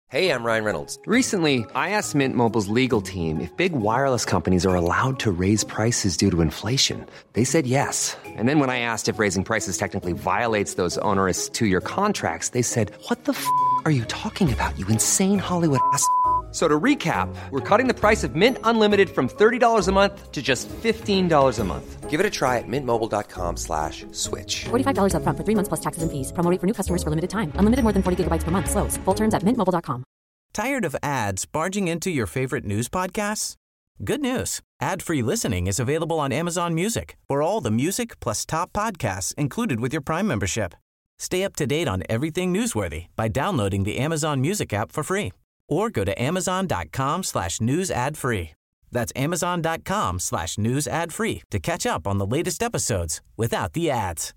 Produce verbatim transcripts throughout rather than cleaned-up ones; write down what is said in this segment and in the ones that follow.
Hey, I'm Ryan Reynolds. Recently, I asked Mint Mobile's legal team if big wireless companies are allowed to raise prices due to inflation. They said yes. And then when I asked if raising prices technically violates those onerous two-year contracts, they said, what the f*** are you talking about, you insane Hollywood ass f- So to recap, we're cutting the price of Mint Unlimited from thirty dollars a month to just fifteen dollars a month. Give it a try at mintmobile.com slash switch. forty-five dollars up front for three months plus taxes and fees. Promo rate for new customers for limited time. Unlimited more than forty gigabytes per month. Slows full terms at mint mobile dot com. Tired of ads barging into your favorite news podcasts? Good news. Ad-free listening is available on Amazon Music for all the music plus top podcasts included with your Prime membership. Stay up to date on everything newsworthy by downloading the Amazon Music app for free or go to amazon.com slash news ad free. That's amazon.com slash news ad free to catch up on the latest episodes without the ads.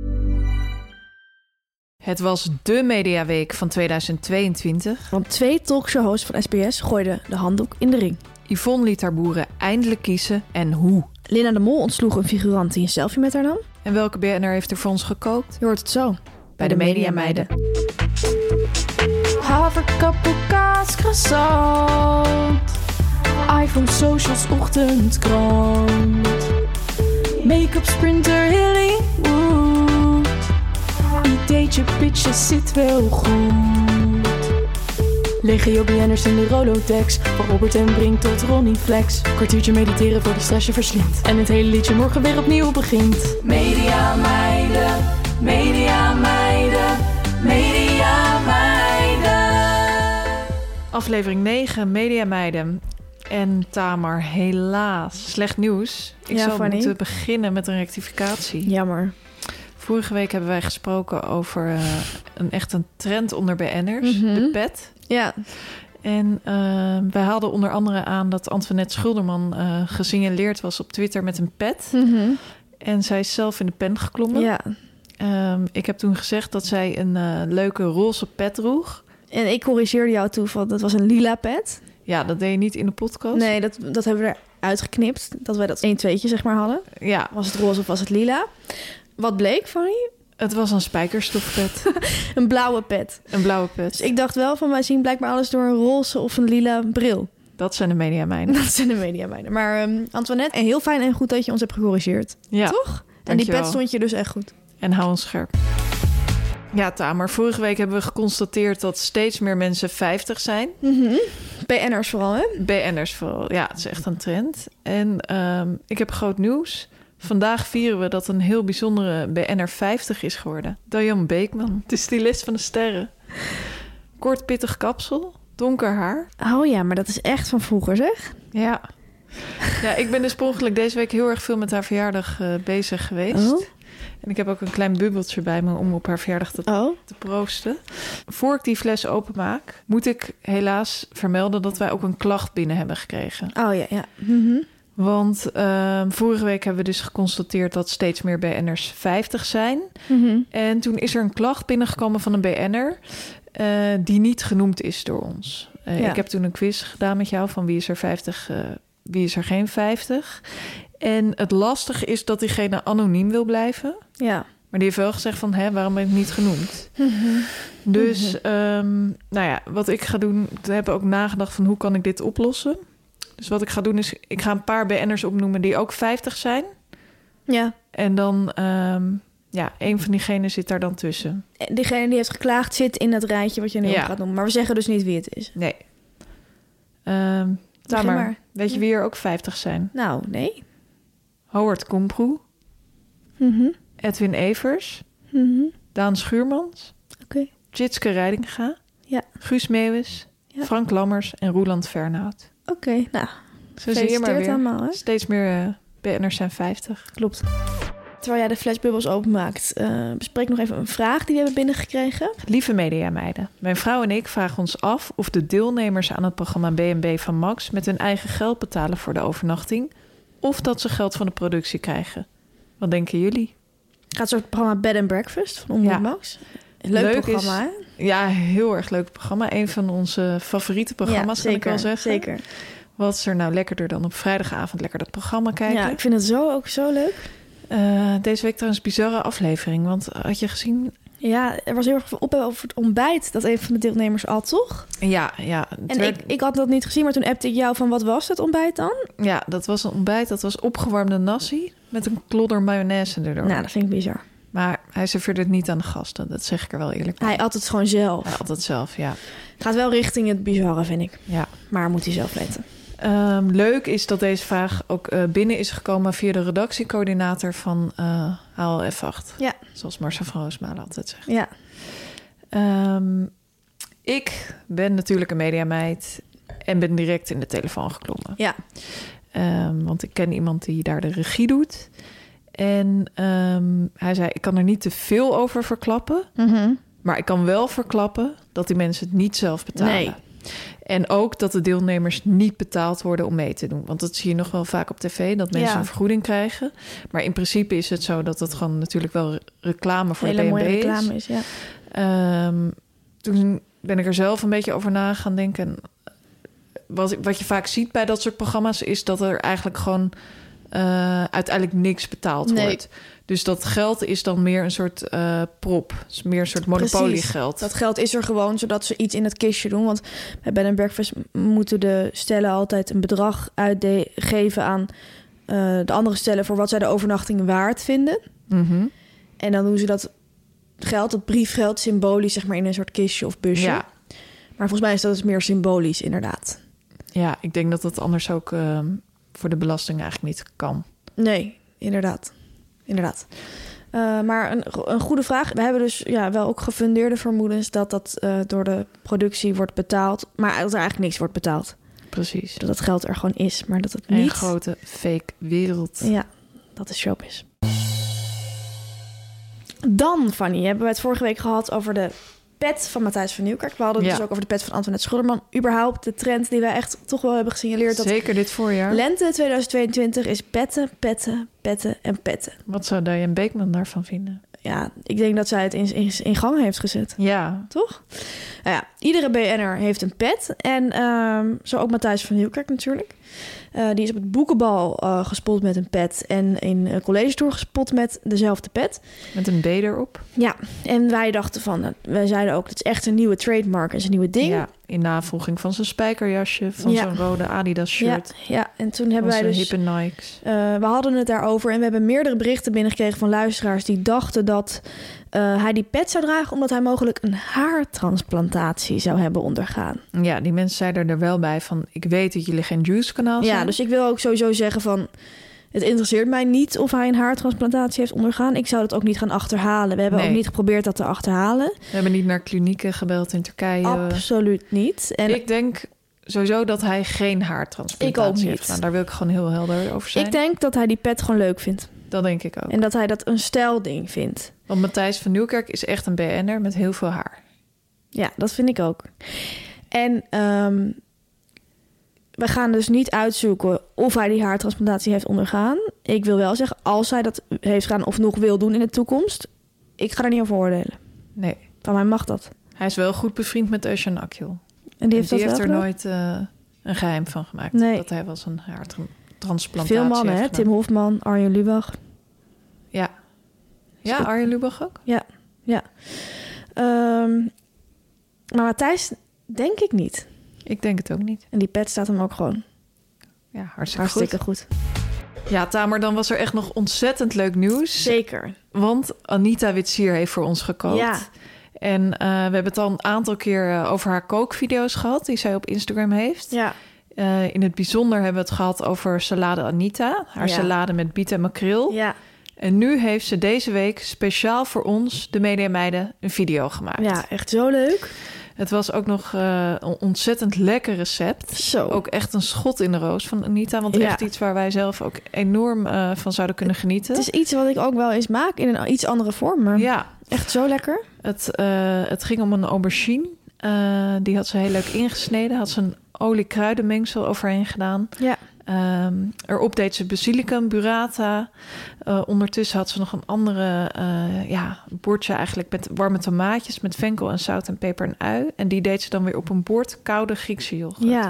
Het was de mediaweek van tweeduizend tweeëntwintig. Want twee talkshow-hosts van S B S gooiden de handdoek in de ring. Yvonne liet haar boeren eindelijk kiezen en hoe. Linda de Mol ontsloeg een figurant die een selfie met haar nam. En welke B N R heeft er voor ons gekookt? Je hoort het zo. Bij, Bij de, de Mediameiden. Haverkappel, kaas, croissant. iPhone, socials, ochtendkrant. Make-up, sprinter, Hollywood. Ideetje, pitches, zit wel goed. Legio B N'ers in de Rolodex. Van Robert en Brink tot Ronnie Flex. Kwartiertje mediteren voor de stress je verslindt. En het hele liedje morgen weer opnieuw begint. Media meiden, media meiden, media meiden. Aflevering negen, Mediameiden. En Tamar, helaas. Slecht nieuws. Ik Ja, zou Fanny. moeten beginnen met een rectificatie. Jammer. Vorige week hebben wij gesproken over uh, een echt een trend onder B N'ers. Mhm. De pet. Ja. En uh, wij haalden onder andere aan dat Antoinette Schulderman uh, gesignaleerd was op Twitter met een pet. Mm-hmm. En zij is zelf in de pen geklommen. Ja. Um, ik heb toen gezegd dat zij een uh, leuke roze pet droeg. En ik corrigeerde jou toe van dat was een lila pet. Ja, dat deed je niet in de podcast. Nee, dat, dat hebben we eruit geknipt. Dat wij dat één tweetje zeg maar hadden. Ja. Was het roze of was het lila? Wat bleek, Fanny? Het was een spijkerstofpet. Een blauwe pet. Een blauwe pet. Dus ik dacht wel van wij zien blijkbaar alles door een roze of een lila bril. Dat zijn de mediameiden. Dat zijn de mediameiden. Maar um, Antoinette, heel fijn en goed dat je ons hebt gecorrigeerd. Ja. Toch? En die Dankjewel. pet stond je dus echt goed. En hou ons scherp. Ja, Tamer, vorige week hebben we geconstateerd dat steeds meer mensen vijftig zijn. Mm-hmm. B N'ers vooral, hè? B N'ers vooral. Ja, het is echt een trend. En um, ik heb groot nieuws. Vandaag vieren we dat een heel bijzondere B N'er vijftig is geworden. Diane Beekman, de stylist van de sterren. Kort pittig kapsel, donker haar. Oh ja, maar dat is echt van vroeger, zeg. Ja. Ja, ik ben dus per ongeluk deze week heel erg veel met haar verjaardag uh, bezig geweest. Oh. En ik heb ook een klein bubbeltje bij me om op haar verjaardag te, Oh. te proosten. Voor ik die fles openmaak, moet ik helaas vermelden dat wij ook een klacht binnen hebben gekregen. Oh ja, ja. Mm-hmm. Want uh, vorige week hebben we dus geconstateerd dat steeds meer B N'ers vijftig zijn. Mm-hmm. En toen is er een klacht binnengekomen van een B N'er uh, die niet genoemd is door ons. Uh, Ja. Ik heb toen een quiz gedaan met jou van wie is er vijftig, uh, wie is er geen vijftig. En het lastige is dat diegene anoniem wil blijven. Ja. Maar die heeft wel gezegd van, hè, waarom ben ik niet genoemd? Mm-hmm. Dus, um, nou ja, wat ik ga doen... We hebben ook nagedacht van, hoe kan ik dit oplossen? Dus wat ik ga doen is, ik ga een paar B N'ers opnoemen die ook vijftig zijn. Ja. En dan, um, ja, een van diegenen zit daar dan tussen. Diegene die heeft geklaagd zit in dat rijtje wat je nu Ja. gaat noemen. Maar we zeggen dus niet wie het is. Nee. Um, Tamer, maar. weet je wie er ook vijftig zijn? Nou, nee. Howard Komproe, Mm-hmm. Edwin Evers, Mm-hmm. Daan Schuurmans, Oké. Tjitske Reidinga, Ja. Guus Meeuwis, Ja. Frank Lammers en Roeland Fernhout. Oké, nou. Zo zie je maar Gefeliciteerd weer. allemaal, hè? Steeds meer uh, B N'ers zijn vijftig. Klopt. Terwijl jij de flashbubbels openmaakt, uh, bespreek nog even een vraag die we hebben binnengekregen. Lieve mediameiden, mijn vrouw en ik vragen ons af of de deelnemers aan het programma B en B van Max met hun eigen geld betalen voor de overnachting, of dat ze geld van de productie krijgen. Wat denken jullie? Gaat zo'n programma Bed and Breakfast van Omroep Ja. Max. Leuk, Leuk programma, is- hè? Ja, heel erg leuk programma. Een van onze favoriete programma's, ja, kan zeker, ik wel zeggen. Zeker. Wat is er nou lekkerder dan op vrijdagavond lekker dat programma kijken? Ja, ik vind het zo ook zo leuk. Uh, deze week trouwens een bizarre aflevering. Want had je gezien, Ja, er was heel erg veel ophef over het ontbijt dat een van de deelnemers at, toch? Ja, ja. het En werd- ik, ik had dat niet gezien, maar toen appte ik jou van wat was het ontbijt dan? Ja, dat was een ontbijt. Dat was opgewarmde nasi met een klodder mayonaise erdoor. Nou, dat vind ik bizar. Maar hij serveerde het niet aan de gasten. Dat zeg ik er wel eerlijk bij. Hij at het gewoon zelf. Hij at het zelf, ja. Gaat wel richting het bizarre, vind ik. ja. Maar moet hij zelf weten. Ehm, leuk is dat deze vraag ook eh, binnen is gekomen via de redactiecoördinator van eh H L F acht. Ja. Zoals Marcel van Roosmalen altijd zegt. Ja. Ehm, ik ben natuurlijk een mediameid en ben direct in de telefoon geklommen. Ja. Ehm, want ik ken iemand die daar de regie doet. En ehm, hij zei, ik kan er niet te veel over verklappen. Mm-hmm. Maar ik kan wel verklappen dat die mensen het niet zelf betalen. Nee. En ook dat de deelnemers niet betaald worden om mee te doen. Want dat zie je nog wel vaak op tv, dat mensen Ja. een vergoeding krijgen. Maar in principe is het zo dat het gewoon natuurlijk wel reclame voor Hele de B mooie en B is. reclame is, ja. Ehm, toen ben ik er zelf een beetje over na gaan denken. Wat, wat je vaak ziet bij dat soort programma's is dat er eigenlijk gewoon uh, uiteindelijk niks betaald Nee. wordt. Dus dat geld is dan meer een soort uh, prop. Het is meer een soort monopoliegeld. Dat geld is er gewoon zodat ze iets in het kistje doen. Want bij Bed and Breakfast moeten de stellen altijd een bedrag uitgeven aan uh, de andere stellen voor wat zij de overnachting waard vinden. Mm-hmm. En dan doen ze dat geld, dat briefgeld, symbolisch zeg maar in een soort kistje of busje. Ja. Maar volgens mij is dat dus meer symbolisch, inderdaad. Ja, ik denk dat dat anders ook uh, voor de belasting eigenlijk niet kan. Nee, inderdaad. Inderdaad. Uh, maar een, een goede vraag. We hebben dus ja, wel ook gefundeerde vermoedens dat dat uh, door de productie wordt betaald. Maar dat er eigenlijk niks wordt betaald. Precies. Dat het geld er gewoon is, maar dat het Een niet... grote fake wereld. Ja, dat is showbiz. Dan, Fanny, hebben we het vorige week gehad over de pet van Matthijs van Nieuwkerk. We hadden het Ja. dus ook over de pet van Antoinette Schudderman. Überhaupt de trend die wij echt toch wel hebben gesignaleerd. Dat Zeker dit voorjaar. lente tweeduizend tweeëntwintig is petten, petten, petten en petten. Wat zou Diane Beekman daarvan vinden? Ja, ik denk dat zij het in, in, in gang heeft gezet. Ja. Toch? Nou ja, iedere B N'er heeft een pet. En um, zo ook Matthijs van Nieuwkerk natuurlijk. Uh, die is op het boekenbal uh, gespot met een pet. En in een college tour gespot met dezelfde pet. Met een B erop. Ja, en wij dachten van... Uh, wij zeiden ook, het is echt een nieuwe trademark. Het is een nieuwe ding. Ja, in navolging van zijn spijkerjasje. Van Ja. zo'n rode Adidas shirt. Ja, ja, en toen hebben Van wij zijn dus... hippe Nikes. Uh, we hadden het daarover en we hebben meerdere berichten binnengekregen van luisteraars die dachten dat uh, hij die pet zou dragen omdat hij mogelijk een haartransplantatie zou hebben ondergaan. Ja, die mensen zeiden er wel bij van... ik weet dat jullie geen Juice-kanaal zijn. Ja, dus ik wil ook sowieso zeggen van... het interesseert mij niet of hij een haartransplantatie heeft ondergaan. Ik zou dat ook niet gaan achterhalen. We hebben Nee. ook niet geprobeerd dat te achterhalen. We hebben niet naar klinieken gebeld in Turkije. Absoluut niet. En Ik denk sowieso dat hij geen haartransplantatie Ik ook niet. heeft gedaan. Daar wil ik gewoon heel helder over zijn. ik denk dat hij die pet gewoon leuk vindt. Dat denk ik ook. En dat hij dat een stijlding vindt. Want Matthijs van Nieuwkerk is echt een B N'er met heel veel haar. Ja, dat vind ik ook. En um, we gaan dus niet uitzoeken of hij die haartransplantatie heeft ondergaan. Ik wil wel zeggen, als hij dat heeft gedaan of nog wil doen in de toekomst... ik ga er niet over oordelen. Nee. Van mij mag dat. Hij is wel goed bevriend met Özcan Akgül. En die heeft, die dat heeft er wel nooit uh, een geheim van gemaakt. Nee. Dat hij wel eens een haartransplantatie Veel mannen, heeft hè? gedaan. Tim Hofman, Arjen Lubach. Ja. Ja, goed. Arjen Lubach ook? Ja, ja. Um, maar Matthijs, denk ik niet. Ik denk het ook niet. En die pet staat hem ook gewoon Ja, hartstikke, hartstikke goed. goed. Ja, Tamer, dan was er echt nog ontzettend leuk nieuws. Zeker. Want Anita Witsier heeft voor ons gekookt. Ja. En uh, we hebben het al een aantal keer uh, over haar kookvideo's gehad... die zij op Instagram heeft. Ja. Uh, in het bijzonder hebben we het gehad over salade Anita. Haar Ja. salade met biet en makreel. Ja. En nu heeft ze deze week speciaal voor ons, de Mediameiden, een video gemaakt. Ja, echt zo leuk. Het was ook nog uh, een ontzettend lekker recept. Zo. Ook echt een schot in de roos van Anita. Want Ja. echt iets waar wij zelf ook enorm uh, van zouden kunnen genieten. Het is iets wat ik ook wel eens maak in een iets andere vorm. Maar Ja, echt zo lekker. het, uh, het ging om een aubergine. Uh, die had ze heel leuk ingesneden. Had ze een olie-kruidenmengsel overheen gedaan. Ja. Um, erop deed ze basilicum, burrata. Uh, ondertussen had ze nog een andere uh, ja, bordje eigenlijk met warme tomaatjes... met venkel en zout en peper en ui. En die deed ze dan weer op een bord koude Griekse yoghurt. Ja.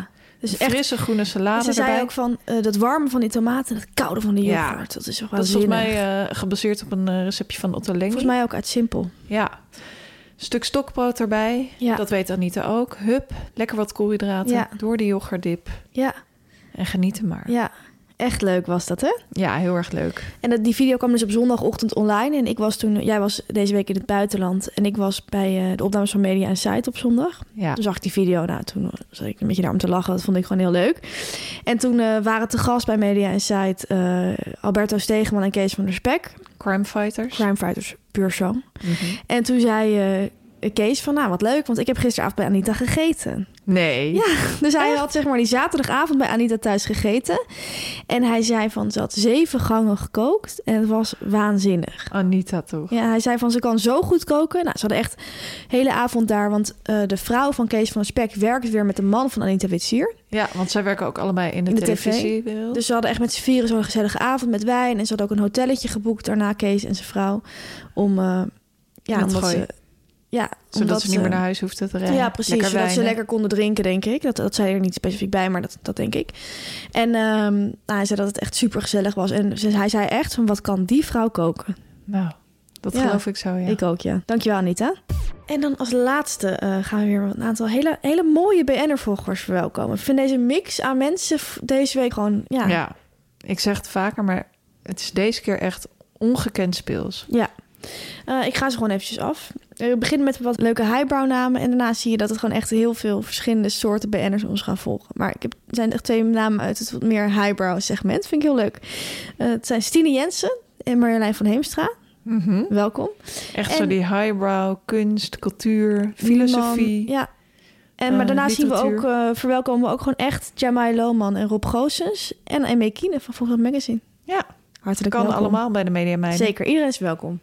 Dus Een frisse groene salade Ze zei erbij. ook van uh, dat warme van die tomaten en het koude van de yoghurt. Ja, dat is toch Dat wel is volgens mij uh, gebaseerd op een uh, receptje van Otto Lengi. Volgens mij ook uit Simpel. Ja. Een stuk stokbrood erbij. Ja. Dat weet Anita ook. Hup, lekker wat koolhydraten Ja. door de yoghurtdip. Ja. En genieten maar. Ja, echt leuk was dat, hè? Ja, heel erg leuk. En dat, die video kwam dus op zondagochtend online. En ik was toen, jij was deze week in het buitenland. En ik was bij uh, de opnames van Media Insight op zondag. Ja. Toen zag ik die video. Nou, toen zat ik een beetje daar om te lachen. Dat vond ik gewoon heel leuk. En toen uh, waren te gast bij Media Insight uh, Alberto Stegeman en Kees van der Spek. Crime Fighters. Crime Fighters, puur zo. Mm-hmm. En toen zei uh, Kees van, nou, wat leuk. Want ik heb gisteravond bij Anita gegeten. Nee. Ja, dus hij had zeg maar die zaterdagavond bij Anita thuis gegeten. En hij zei van, ze had zeven gangen gekookt. En het was waanzinnig. Anita toch? Ja, hij zei van, ze kan zo goed koken. Nou, ze hadden echt de hele avond daar. Want uh, de vrouw van Kees van der Spek werkt weer met de man van Anita Witsier. Ja, want zij werken ook allebei in de, in de televisiewereld. tv. Dus ze hadden echt met z'n vieren zo'n gezellige avond met wijn. En ze had ook een hotelletje geboekt daarna, Kees en zijn vrouw. Om, uh, ja, omdat ze... Ja, zodat omdat ze niet meer naar huis hoefden te rijden. Ja, precies. Lekker zodat ze lekker konden drinken, denk ik. Dat, dat zei er niet specifiek bij, maar dat, dat denk ik. En um, nou, hij zei dat het echt super gezellig was. En hij zei echt van, wat kan die vrouw koken? Nou, dat ja, geloof ik zo, ja. Ik ook, ja. Dankjewel, Anita. En dan als laatste uh, gaan we weer een aantal hele, hele mooie B N'er-volgers verwelkomen. Ik vind deze mix aan mensen deze week gewoon... Ja, ja, ik zeg het vaker, maar het is deze keer echt ongekend speels. Ja. Uh, ik ga ze gewoon eventjes af. We beginnen met wat leuke highbrow namen. En daarna zie je dat het gewoon echt heel veel verschillende soorten B N'ers ons gaan volgen. Maar ik heb, er zijn echt twee namen uit het wat meer highbrow segment. Vind ik heel leuk. Uh, het zijn Stine Jensen en Marjolein van Heemstra. Mm-hmm. Welkom. Echt en, zo die highbrow, kunst, cultuur, filosofie. Man, ja. En, uh, maar daarna literatuur. zien we ook, uh, verwelkomen we ook gewoon echt Jamai Lohman en Rob Goossens. En Aimee Kiene van Volgens Magazine. Ja, hartelijk kan welkom. allemaal bij de Media Meiden. Zeker, iedereen is welkom.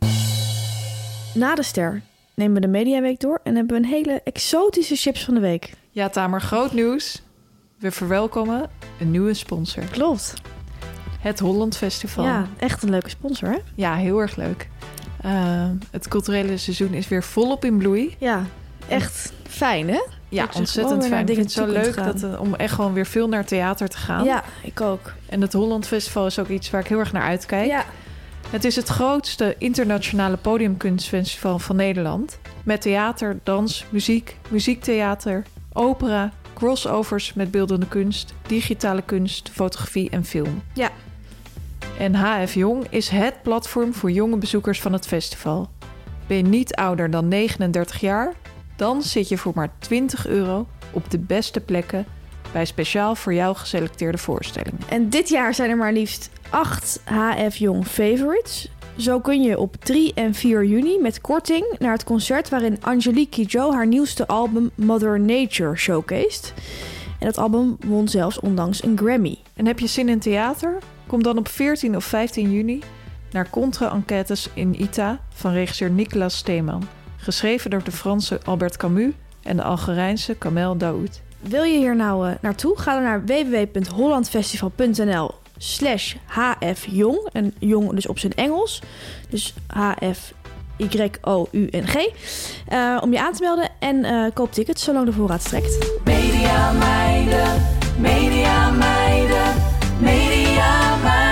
Na de ster nemen we de Mediaweek door en hebben we een hele exotische chips van de week. Ja, Tamer, groot nieuws. We verwelkomen een nieuwe sponsor. Klopt. Het Holland Festival. Ja, echt een leuke sponsor, hè? Ja, heel erg leuk. Uh, het culturele seizoen is weer volop in bloei. Ja, echt fijn, hè? Ja, ontzettend fijn. Ik vind het zo leuk dat, uh, om echt gewoon weer veel naar theater te gaan. Ja, ik ook. En het Holland Festival is ook iets waar ik heel erg naar uitkijk. Ja. Het is het grootste internationale podiumkunstfestival van Nederland. Met theater, dans, muziek, muziektheater, opera, crossovers met beeldende kunst, digitale kunst, fotografie en film. Ja. En H F Jong is het platform voor jonge bezoekers van het festival. Ben je niet ouder dan negenendertig jaar? Dan zit je voor maar twintig euro op de beste plekken bij speciaal voor jou geselecteerde voorstellingen. En dit jaar zijn er maar liefst acht H F Jong favorites. Zo kun je op drie en vier juni met korting naar het concert waarin Angelique Kidjo haar nieuwste album Mother Nature showcased. En dat album won zelfs onlangs een Grammy. En heb je zin in theater? Kom dan op veertien of vijftien juni naar Contra-enquêtes in Ita van regisseur Nicolas Steeman. Geschreven door de Franse Albert Camus en de Algerijnse Kamel Daoud. Wil je hier nou uh, naartoe? Ga dan naar w w w punt hollandfestival punt n l slash H F Jong. En jong dus op zijn Engels. Dus H F Y O U N G. Uh, om je aan te melden en uh, koop tickets zolang de voorraad strekt. Media Meiden, Media Meiden, Media Meiden.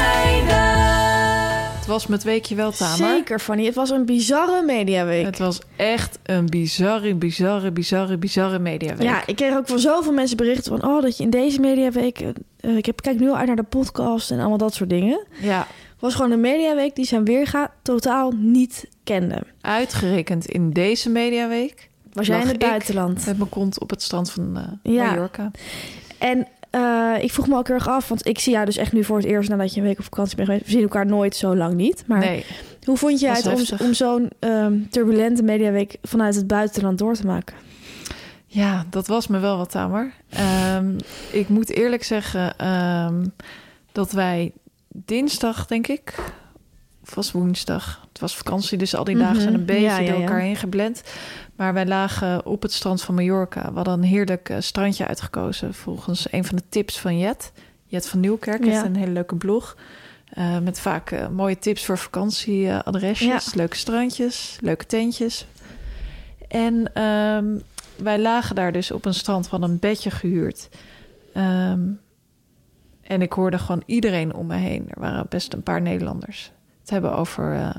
Het was met weekje wel, Tamer. Zeker, Fanny. Het was een bizarre mediaweek. Het was echt een bizarre, bizarre, bizarre, bizarre mediaweek. Ja, ik kreeg ook van zoveel mensen berichten van... oh, dat je in deze mediaweek... Uh, ik heb, kijk nu al uit naar de podcast en allemaal dat soort dingen. Ja. Het was gewoon een mediaweek die zijn weerga totaal niet kende. Uitgerekend in deze mediaweek... was jij in het buitenland. Met mijn kont op het strand van uh, ja. Mallorca. En uh, ik vroeg me ook heel erg af... want ik zie jou dus echt nu voor het eerst... nadat je een week op vakantie bent geweest. We zien elkaar nooit zo lang niet. Maar nee. Hoe vond je het om, om zo'n um, turbulente mediaweek... vanuit het buitenland door te maken? Ja, dat was me wel wat, Tamer. Um, ik moet eerlijk zeggen... Um, dat wij dinsdag, denk ik... of was woensdag... het was vakantie, dus al die dagen zijn een beetje ja, ja, door elkaar ja. heen geblend. Maar wij lagen op het strand van Mallorca. We hadden een heerlijk uh, strandje uitgekozen... volgens een van de tips van Jet. Jet van Nieuwkerk ja. heeft een hele leuke blog... Uh, met vaak uh, mooie tips voor vakantieadresjes. Ja. Leuke strandjes, leuke tentjes. En um, wij lagen daar dus op een strand. We hadden een bedje gehuurd. Um, en ik hoorde gewoon iedereen om me heen. Er waren best een paar Nederlanders. Het hebben over, uh,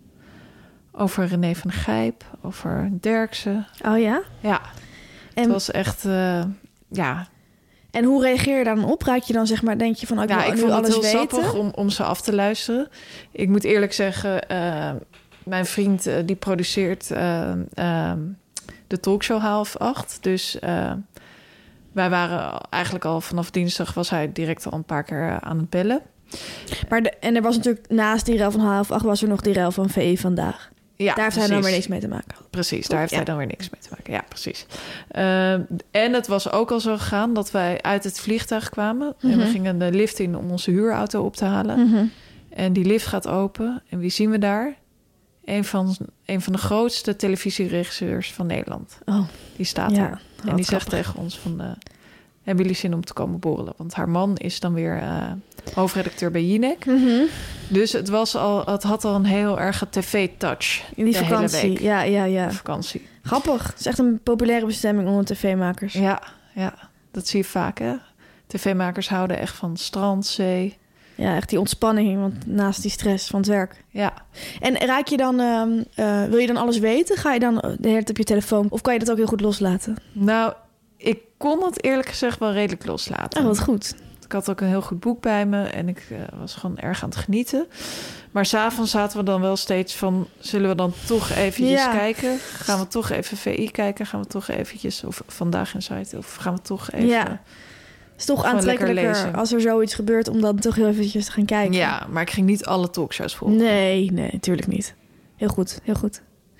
over René van Gijp, over Derksen. Oh ja? Ja, en, het was echt, uh, ja... En hoe reageer je dan op? Raak je dan zeg maar, denk je van... Oh, ik, ja, wil ik nu vond alles het heel weten? sappig om, om ze af te luisteren. Ik moet eerlijk zeggen, uh, mijn vriend uh, die produceert uh, uh, de talkshow half acht. Dus uh, wij waren eigenlijk al vanaf dinsdag... was hij direct al een paar keer uh, aan het bellen. Maar de, en er was natuurlijk naast die ruil van half acht... was er nog die ruil van V I vandaag. Ja, daar heeft precies. hij dan weer niks mee te maken. Precies, daar heeft ja. hij dan weer niks mee te maken. Ja, precies. Uh, en het was ook al zo gegaan dat wij uit het vliegtuig kwamen. Mm-hmm. En we gingen de lift in om onze huurauto op te halen. Mm-hmm. En die lift gaat open. En wie zien we daar? Een van, een van de grootste televisieregisseurs van Nederland. Oh. Die staat ja, daar. En die grappig. zegt tegen ons van... Uh, hebben jullie zin om te komen borrelen? Want haar man is dan weer uh, hoofdredacteur bij Jinek. Mm-hmm. Dus het, was al, het had al een heel erge tv-touch. In die de vakantie. Hele week. Ja, ja, ja. De vakantie. Grappig. Het is echt een populaire bestemming onder tv-makers. Ja, ja, dat zie je vaak, hè? tv-makers houden echt van strand, zee. Ja, echt die ontspanning, want naast die stress van het werk. Ja. En raak je dan, uh, uh, wil je dan alles weten? Ga je dan de hele tijd op je telefoon? Of kan je dat ook heel goed loslaten? Nou, ik kon het eerlijk gezegd wel redelijk loslaten. Oh, wat goed. Ik had ook een heel goed boek bij me en ik uh, was gewoon erg aan het genieten. Maar 's avonds zaten we dan wel steeds van... zullen we dan toch eventjes ja. kijken? Gaan we toch even V I kijken? Gaan we toch eventjes... of Vandaag in Site? Of gaan we toch even... Ja. Het is toch aantrekkelijker als er zoiets gebeurt... om dan toch heel eventjes te gaan kijken. Ja, maar ik ging niet alle talkshows volgen. Nee, nee, natuurlijk niet. Heel goed, heel goed.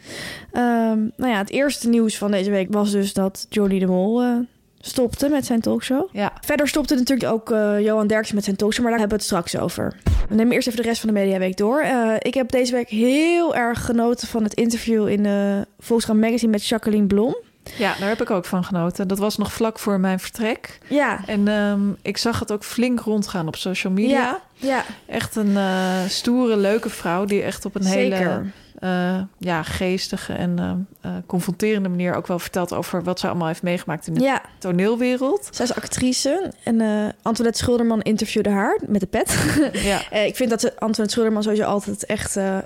Um, nou ja, het eerste nieuws van deze week was dus dat Johnny de Mol... Uh, stopte met zijn talkshow. Ja. Verder stopte natuurlijk ook uh, Johan Derksen met zijn talkshow, maar daar hebben we het straks over. We nemen eerst even de rest van de Mediaweek door. Uh, ik heb deze week heel erg genoten van het interview in uh, Volkskrant Magazine met Jacqueline Blom. Ja, daar heb ik ook van genoten. Dat was nog vlak voor mijn vertrek. Ja. En um, ik zag het ook flink rondgaan op social media. Ja. Ja. Echt een uh, stoere, leuke vrouw die echt op een Zeker. hele uh, ja, geestige en uh, uh, confronterende manier ook wel vertelt over wat ze allemaal heeft meegemaakt in de ja. toneelwereld. Zij is actrice en uh, Antoinette Schilderman interviewde haar met de pet. Ja. uh, ik vind dat ze, Antoinette Schilderman sowieso altijd echt uh,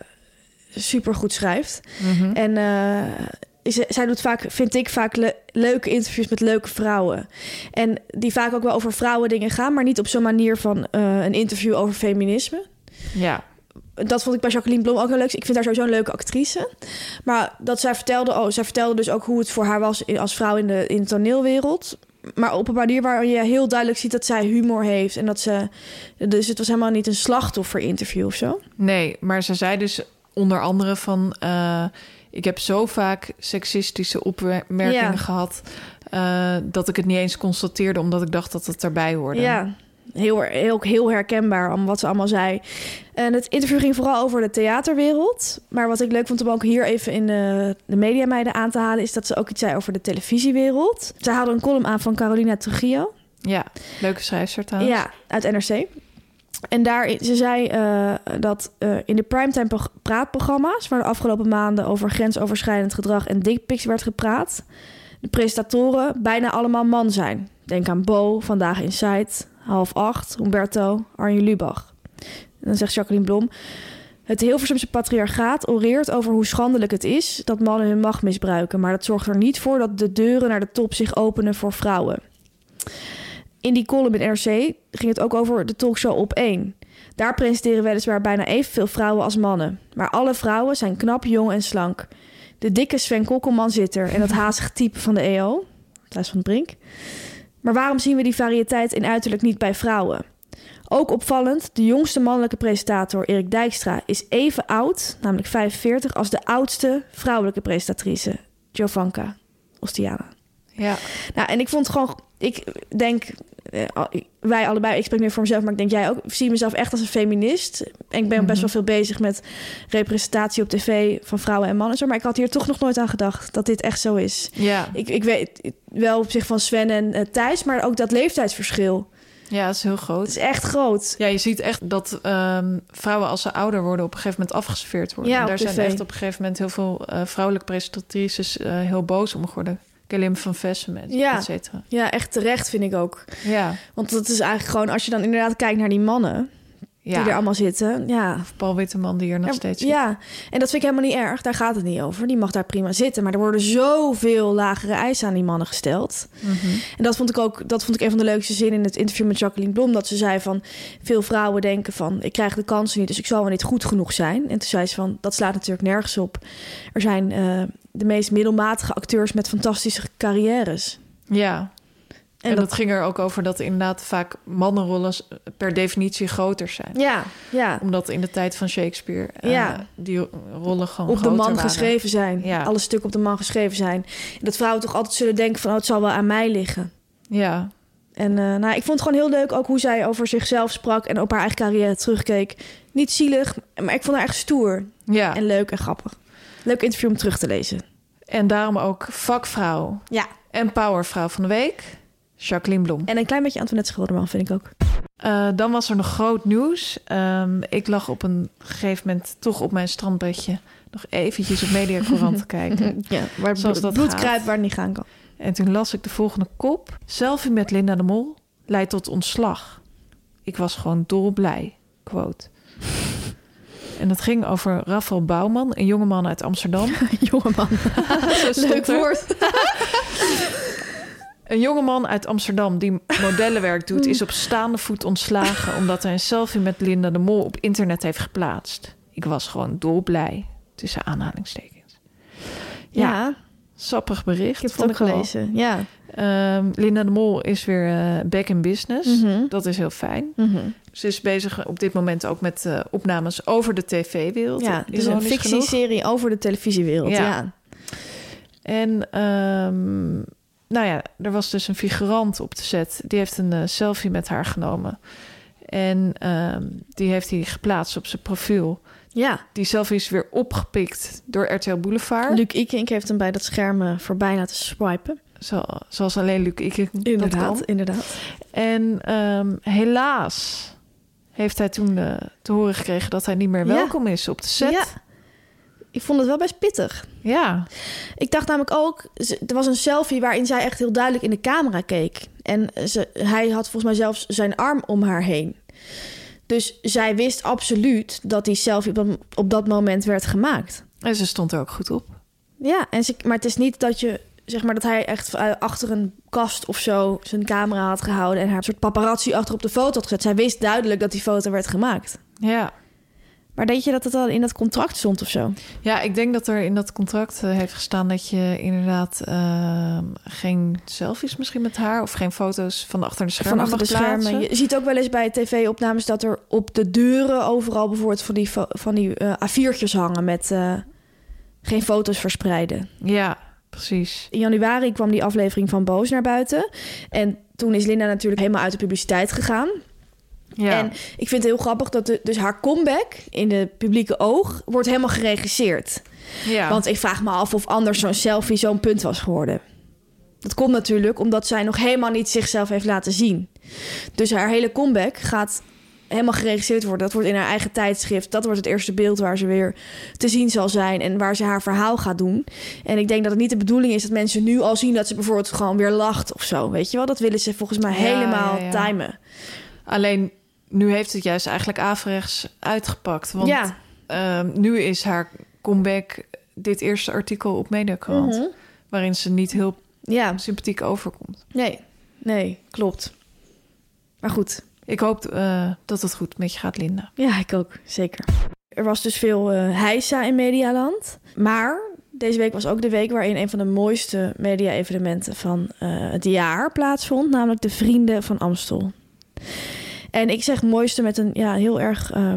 super goed schrijft. Mm-hmm. En uh, Z- zij doet vaak, vind ik, vaak le- leuke interviews met leuke vrouwen. En die vaak ook wel over vrouwen dingen gaan... maar niet op zo'n manier van uh, een interview over feminisme. Ja. Dat vond ik bij Jacqueline Blom ook heel leuk. Ik vind haar sowieso een leuke actrice. Maar dat zij vertelde... Oh, zij vertelde dus ook hoe het voor haar was als vrouw in de, in de toneelwereld. Maar op een manier waar je heel duidelijk ziet dat zij humor heeft. En dat ze... Dus het was helemaal niet een slachtoffer-interview of zo. Nee, maar ze zei dus onder andere van... Uh, ik heb zo vaak seksistische opmerkingen ja. gehad... Uh, dat ik het niet eens constateerde... omdat ik dacht dat het erbij hoorde. Ja, heel, heel, heel herkenbaar om wat ze allemaal zei. En het interview ging vooral over de theaterwereld. Maar wat ik leuk vond om ook hier even in de, de mediameiden aan te halen... is dat ze ook iets zei over de televisiewereld. Ze haalde een column aan van Carolina Trujillo. Ja, leuke schrijfster trouwens. Ja, uit N R C. En daar, ze zei uh, dat uh, in de primetime pro- praatprogramma's... waar de afgelopen maanden over grensoverschrijdend gedrag en dickpics werd gepraat... de presentatoren bijna allemaal man zijn. Denk aan Bo, Vandaag in Site, Half Acht, Humberto, Arjen Lubach. En dan zegt Jacqueline Blom... Het Hilversumse patriarchaat oreert over hoe schandelijk het is... dat mannen hun macht misbruiken... maar dat zorgt er niet voor dat de deuren naar de top zich openen voor vrouwen... In die column in N R C ging het ook over de talkshow Op één. Daar presenteren weliswaar bijna evenveel vrouwen als mannen. Maar alle vrouwen zijn knap, jong en slank. De dikke Sven Kokkelman zit er en dat hazig type van de E O. Thijs van het Brink. Maar waarom zien we die variëteit in uiterlijk niet bij vrouwen? Ook opvallend, de jongste mannelijke presentator Erik Dijkstra... is even oud, namelijk vijfenveertig... als de oudste vrouwelijke presentatrice, Jovanka Ostiana. Ja. Nou, en ik vond gewoon... Ik denk, wij allebei, ik spreek nu voor mezelf, maar ik denk jij ook, ik zie mezelf echt als een feminist. En ik ben mm-hmm. best wel veel bezig met representatie op tv van vrouwen en mannen. Maar ik had hier toch nog nooit aan gedacht dat dit echt zo is. Ja. Ik, ik weet wel op zich van Sven en uh, Thijs, maar ook dat leeftijdsverschil. Ja, dat is heel groot. Het is echt groot. Ja, je ziet echt dat um, vrouwen als ze ouder worden... op een gegeven moment afgeserveerd worden. Ja, en daar op zijn tv. echt op een gegeven moment heel veel uh, vrouwelijke presentatrices uh, heel boos om geworden. Kelim van Vessen met, Ja. et cetera. Ja, echt terecht vind ik ook. Ja. Want dat is eigenlijk gewoon, als je dan inderdaad kijkt naar die mannen ja. die er allemaal zitten. Ja. Of Paul Witteman die er nog Ja, steeds zit. ja, en dat vind ik helemaal niet erg. Daar gaat het niet over. Die mag daar prima zitten. Maar er worden zoveel lagere eisen aan die mannen gesteld. Mm-hmm. En dat vond ik ook, dat vond ik een van de leukste zinnen in het interview met Jacqueline Blom. Dat ze zei van, veel vrouwen denken van, ik krijg de kansen niet, dus ik zal wel niet goed genoeg zijn. En toen zei ze van, dat slaat natuurlijk nergens op. Er zijn uh, de meest middelmatige acteurs met fantastische carrières. Ja. En, En dat, dat ging er ook over dat inderdaad vaak mannenrollen per definitie groter zijn. Ja, ja. Omdat in de tijd van Shakespeare uh, Ja. die rollen gewoon Op de groter man waren. geschreven zijn. Ja. Alle stukken op de man geschreven zijn. En dat vrouwen toch altijd zullen denken van, oh, het zal wel aan mij liggen. Ja. En uh, nou, ik vond het gewoon heel leuk ook hoe zij over zichzelf sprak en op haar eigen carrière terugkeek. Niet zielig, maar ik vond haar echt stoer. Ja. En leuk en grappig. Leuk interview om terug te lezen. En daarom ook vakvrouw Ja. en powervrouw van de week, Jacqueline Blom. En een klein beetje Antoinette Schilderman, vind ik ook. Uh, dan was er nog groot nieuws. Um, ik lag op een gegeven moment toch op mijn strandbedje nog eventjes op Mediacourant te kijken. Ja, waar Zoals het dat bloed gaat. kruipt waar het niet gaan kan. En toen las ik de volgende kop. Selfie met Linda de Mol leidt tot ontslag. Ik was gewoon dolblij. Quote. En dat ging over Rafael Bouwman, een jongeman uit Amsterdam. Jongeman. Zo stond Leuk er. woord. Een jongeman uit Amsterdam die modellenwerk doet, is op staande voet ontslagen omdat hij een selfie met Linda de Mol op internet heeft geplaatst. Ik was gewoon dolblij, tussen aanhalingstekens. Ja, Ja, sappig bericht. ik heb het vond ook wel. gelezen. Ja. Um, Linda de Mol is weer uh, back in business. Mhm. Dat is heel fijn. Mm-hmm. Ze is bezig op dit moment ook met uh, opnames over de tv-wereld. Ja, dus een ironisch genoeg. fictieserie over de televisiewereld. Ja. Ja. En um, nou ja, er was dus een figurant op de set. Die heeft een uh, selfie met haar genomen. En um, die heeft hij geplaatst op zijn profiel. Ja. Die selfie is weer opgepikt door R T L Boulevard. Luc Ikink heeft hem bij dat scherm uh, voorbij laten swipen. Zo, zoals alleen Luc Ikink dat Inderdaad, kan. inderdaad. En um, helaas heeft hij toen uh, te horen gekregen dat hij niet meer Ja. welkom is op de set. Ja. Ik vond het wel best pittig. Ja. Ik dacht namelijk ook, ze- er was een selfie waarin zij echt heel duidelijk in de camera keek. En ze, hij had volgens mij zelfs zijn arm om haar heen. Dus zij wist absoluut dat die selfie op dat, op dat moment werd gemaakt. En ze stond er ook goed op. Ja, en ze, maar het is niet dat je, zeg maar, dat hij echt uh, achter een kast of zo zijn camera had gehouden en haar een soort paparazzi achter op de foto had gezet. Zij wist duidelijk dat die foto werd gemaakt. Ja. Maar denk je dat het al in dat contract stond of zo? Ja, ik denk dat er in dat contract uh, heeft gestaan dat je inderdaad uh, geen selfies misschien met haar of geen foto's van achter de schermen Van achter de mag plaatsen. schermen. Je ziet ook wel eens bij tv-opnames dat er op de deuren overal bijvoorbeeld van die, fo- van die uh, A viertjes hangen met uh, geen foto's verspreiden. Ja, precies. In januari kwam die aflevering van Boos naar buiten. En toen is Linda natuurlijk helemaal uit de publiciteit gegaan. Ja. En ik vind het heel grappig dat de, dus haar comeback in de publieke oog wordt helemaal geregisseerd. ja. Want ik vraag me af of anders zo'n selfie zo'n punt was geworden. Dat komt natuurlijk omdat zij nog helemaal niet zichzelf heeft laten zien. Dus haar hele comeback gaat helemaal geregisseerd worden. Dat wordt in haar eigen tijdschrift. Dat wordt het eerste beeld waar ze weer te zien zal zijn en waar ze haar verhaal gaat doen. En ik denk dat het niet de bedoeling is dat mensen nu al zien dat ze bijvoorbeeld gewoon weer lacht of zo. Weet je wel? Dat willen ze volgens mij Ja, helemaal ja, ja. timen. Alleen nu heeft het juist eigenlijk averechts uitgepakt. Want Ja. um, nu is haar comeback dit eerste artikel op Mediacourant, Mhm. waarin ze niet heel Ja, sympathiek overkomt. nee, nee, klopt. Maar goed, Ik hoop uh, dat het goed met je gaat, Linda. ja, ik ook, zeker. Er was dus veel uh, heisa in Medialand. Maar deze week was ook de week waarin een van de mooiste media-evenementen van uh, het jaar plaatsvond. Namelijk de Vrienden van Amstel. En ik zeg mooiste met een ja, heel erg, uh,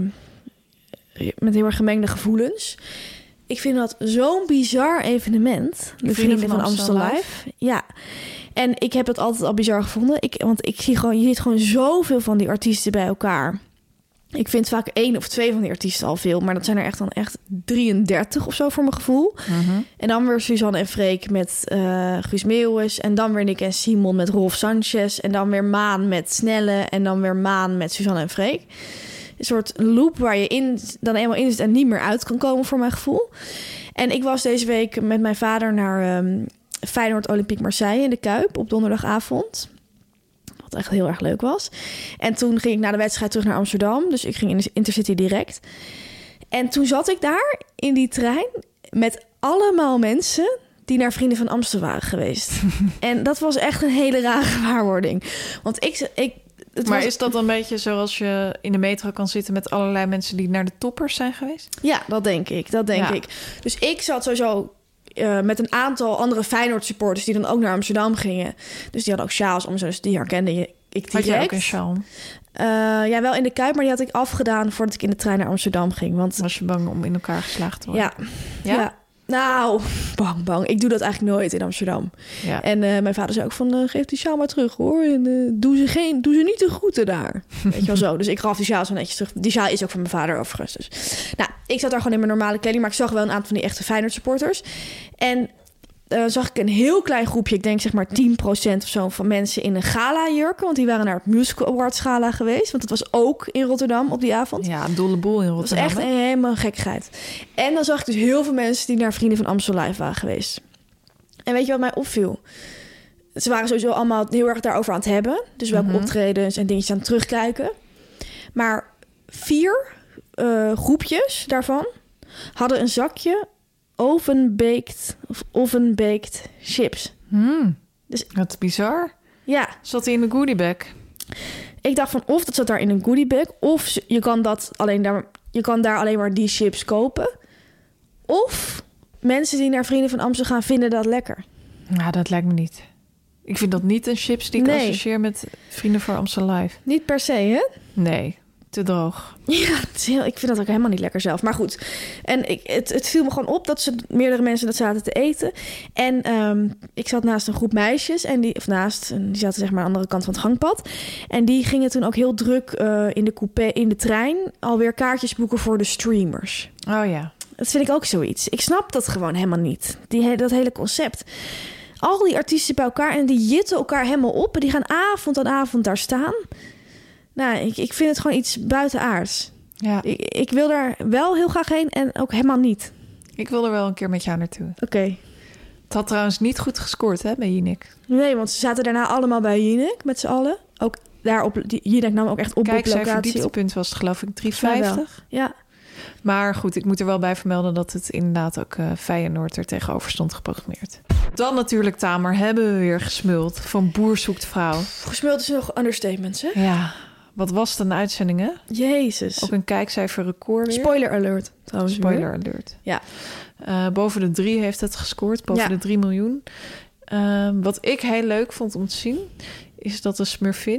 met heel erg gemengde gevoelens. Ik vind dat zo'n bizar evenement. De Vrienden, van, Amstel Live. Ja. En ik heb dat altijd al bizar gevonden. Ik, want ik zie gewoon, je ziet gewoon zoveel van die artiesten bij elkaar. Ik vind vaak één of twee van die artiesten al veel. Maar dat zijn er echt dan echt drieëndertig of zo voor mijn gevoel. Mm-hmm. En dan weer Suzanne en Freek met uh, Guus Meeuwis. En dan weer Nick en Simon met Rolf Sanchez. En dan weer Maan met Snelle. En dan weer Maan met Suzanne en Freek. Een soort loop waar je in, dan eenmaal in zit en niet meer uit kan komen voor mijn gevoel. En ik was deze week met mijn vader naar um, Feyenoord Olympique Marseille in de Kuip op donderdagavond. Wat echt heel erg leuk was. En toen ging ik na de wedstrijd terug naar Amsterdam. Dus ik ging in de Intercity direct. En toen zat ik daar in die trein met allemaal mensen die naar Vrienden van Amstel waren geweest. En dat was echt een hele rare gewaarwording. Want ik... ik het maar was... is dat een beetje zoals je in de metro kan zitten met allerlei mensen die naar de toppers zijn geweest? Ja, dat denk ik. Dat denk Ja. ik. Dus ik zat sowieso uh, met een aantal andere Feyenoord supporters die dan ook naar Amsterdam gingen. Dus die hadden ook sjaals om, dus die herkende je. Ik Had direct. je ook een sjaal? Uh, ja, wel in de Kuip, maar die had ik afgedaan voordat ik in de trein naar Amsterdam ging. Want Was je bang om in elkaar geslagen te worden? ja, Ja? ja. Nou, bang, bang. Ik doe dat eigenlijk nooit in Amsterdam. Ja. En uh, mijn vader zei ook van, uh, geef die sjaal maar terug, hoor. En uh, doe, ze geen, doe ze niet de groeten daar. Weet je wel zo. Dus ik gaf die sjaal zo netjes terug. Die sjaal is ook van mijn vader overigens. Dus. Nou, ik zat daar gewoon in mijn normale kleding, maar ik zag wel een aantal van die echte Feyenoord supporters. En uh, zag ik een heel klein groepje, ik denk zeg maar tien procent of zo van mensen in een gala jurken. Want die waren naar het Musical Awards gala geweest. Want het was ook in Rotterdam op die avond. Ja, een dolle boel in Dat was Rotterdam. echt een helemaal gekkigheid. En dan zag ik dus heel veel mensen die naar Vrienden van Amstel live waren geweest. En weet je wat mij opviel? Ze waren sowieso allemaal heel erg daarover aan het hebben. Dus welke Mhm. optredens en dingetjes aan het terugkijken. Maar vier uh, groepjes daarvan hadden een zakje oven-baked of oven-baked chips. Hmm. Dus Dat is bizar. ja, Zat hij in de goodiebag? ik dacht van of dat zat daar in een goodiebag, of je kan dat alleen daar, je kan daar alleen maar die chips kopen, of mensen die naar Vrienden van Amstel gaan vinden dat lekker. Nou, dat lijkt me niet. Ik vind dat niet een chips die ik Nee. associeer met Vrienden voor Amstel Live. Niet per se, hè? Nee, te droog. Ja, het is heel, ik vind dat ook helemaal niet lekker zelf. Maar goed, en ik, het, het viel me gewoon op dat ze meerdere mensen dat zaten te eten. En um, ik zat naast een groep meisjes en die, of naast, en die zaten zeg maar aan de andere kant van het gangpad. En die gingen toen ook heel druk uh, in de coupé, in de trein, alweer kaartjes boeken voor de streamers. Oh ja. Dat vind ik ook zoiets. Ik snap dat gewoon helemaal niet. Die, dat hele concept. Al die artiesten bij elkaar en die jitten elkaar helemaal op. En die gaan avond aan avond daar staan. Nou, ik, ik vind het gewoon iets buitenaards. Ja. Ik, ik wil daar wel heel graag heen en ook helemaal niet. Ik wil er wel een keer met jou naartoe. Oké. Okay. Het had trouwens niet goed gescoord, hè, bij Jinek. Nee, want ze zaten daarna allemaal bij Jinek met z'n allen. Ook daar op Jinek nam ook echt op Kijk, op zijn locatie op. verdieptepunt was het geloof ik drie Ja, wel. vijftig. Ja. Maar goed, ik moet er wel bij vermelden dat het inderdaad ook uh, Feyenoord er tegenover stond geprogrammeerd. Dan natuurlijk, Tamer, hebben we weer gesmuld van Boer zoekt vrouw. Gesmuld is nog understatements, hè? Ja, wat was het een uitzending, hè? Jezus. Ook een kijkcijferrecord weer. Spoiler alert, trouwens. Spoiler weer. alert. Ja. Uh, boven de drie heeft het gescoord, boven ja. de drie miljoen. Uh, wat ik heel leuk vond om te zien, is dat de Smurfin...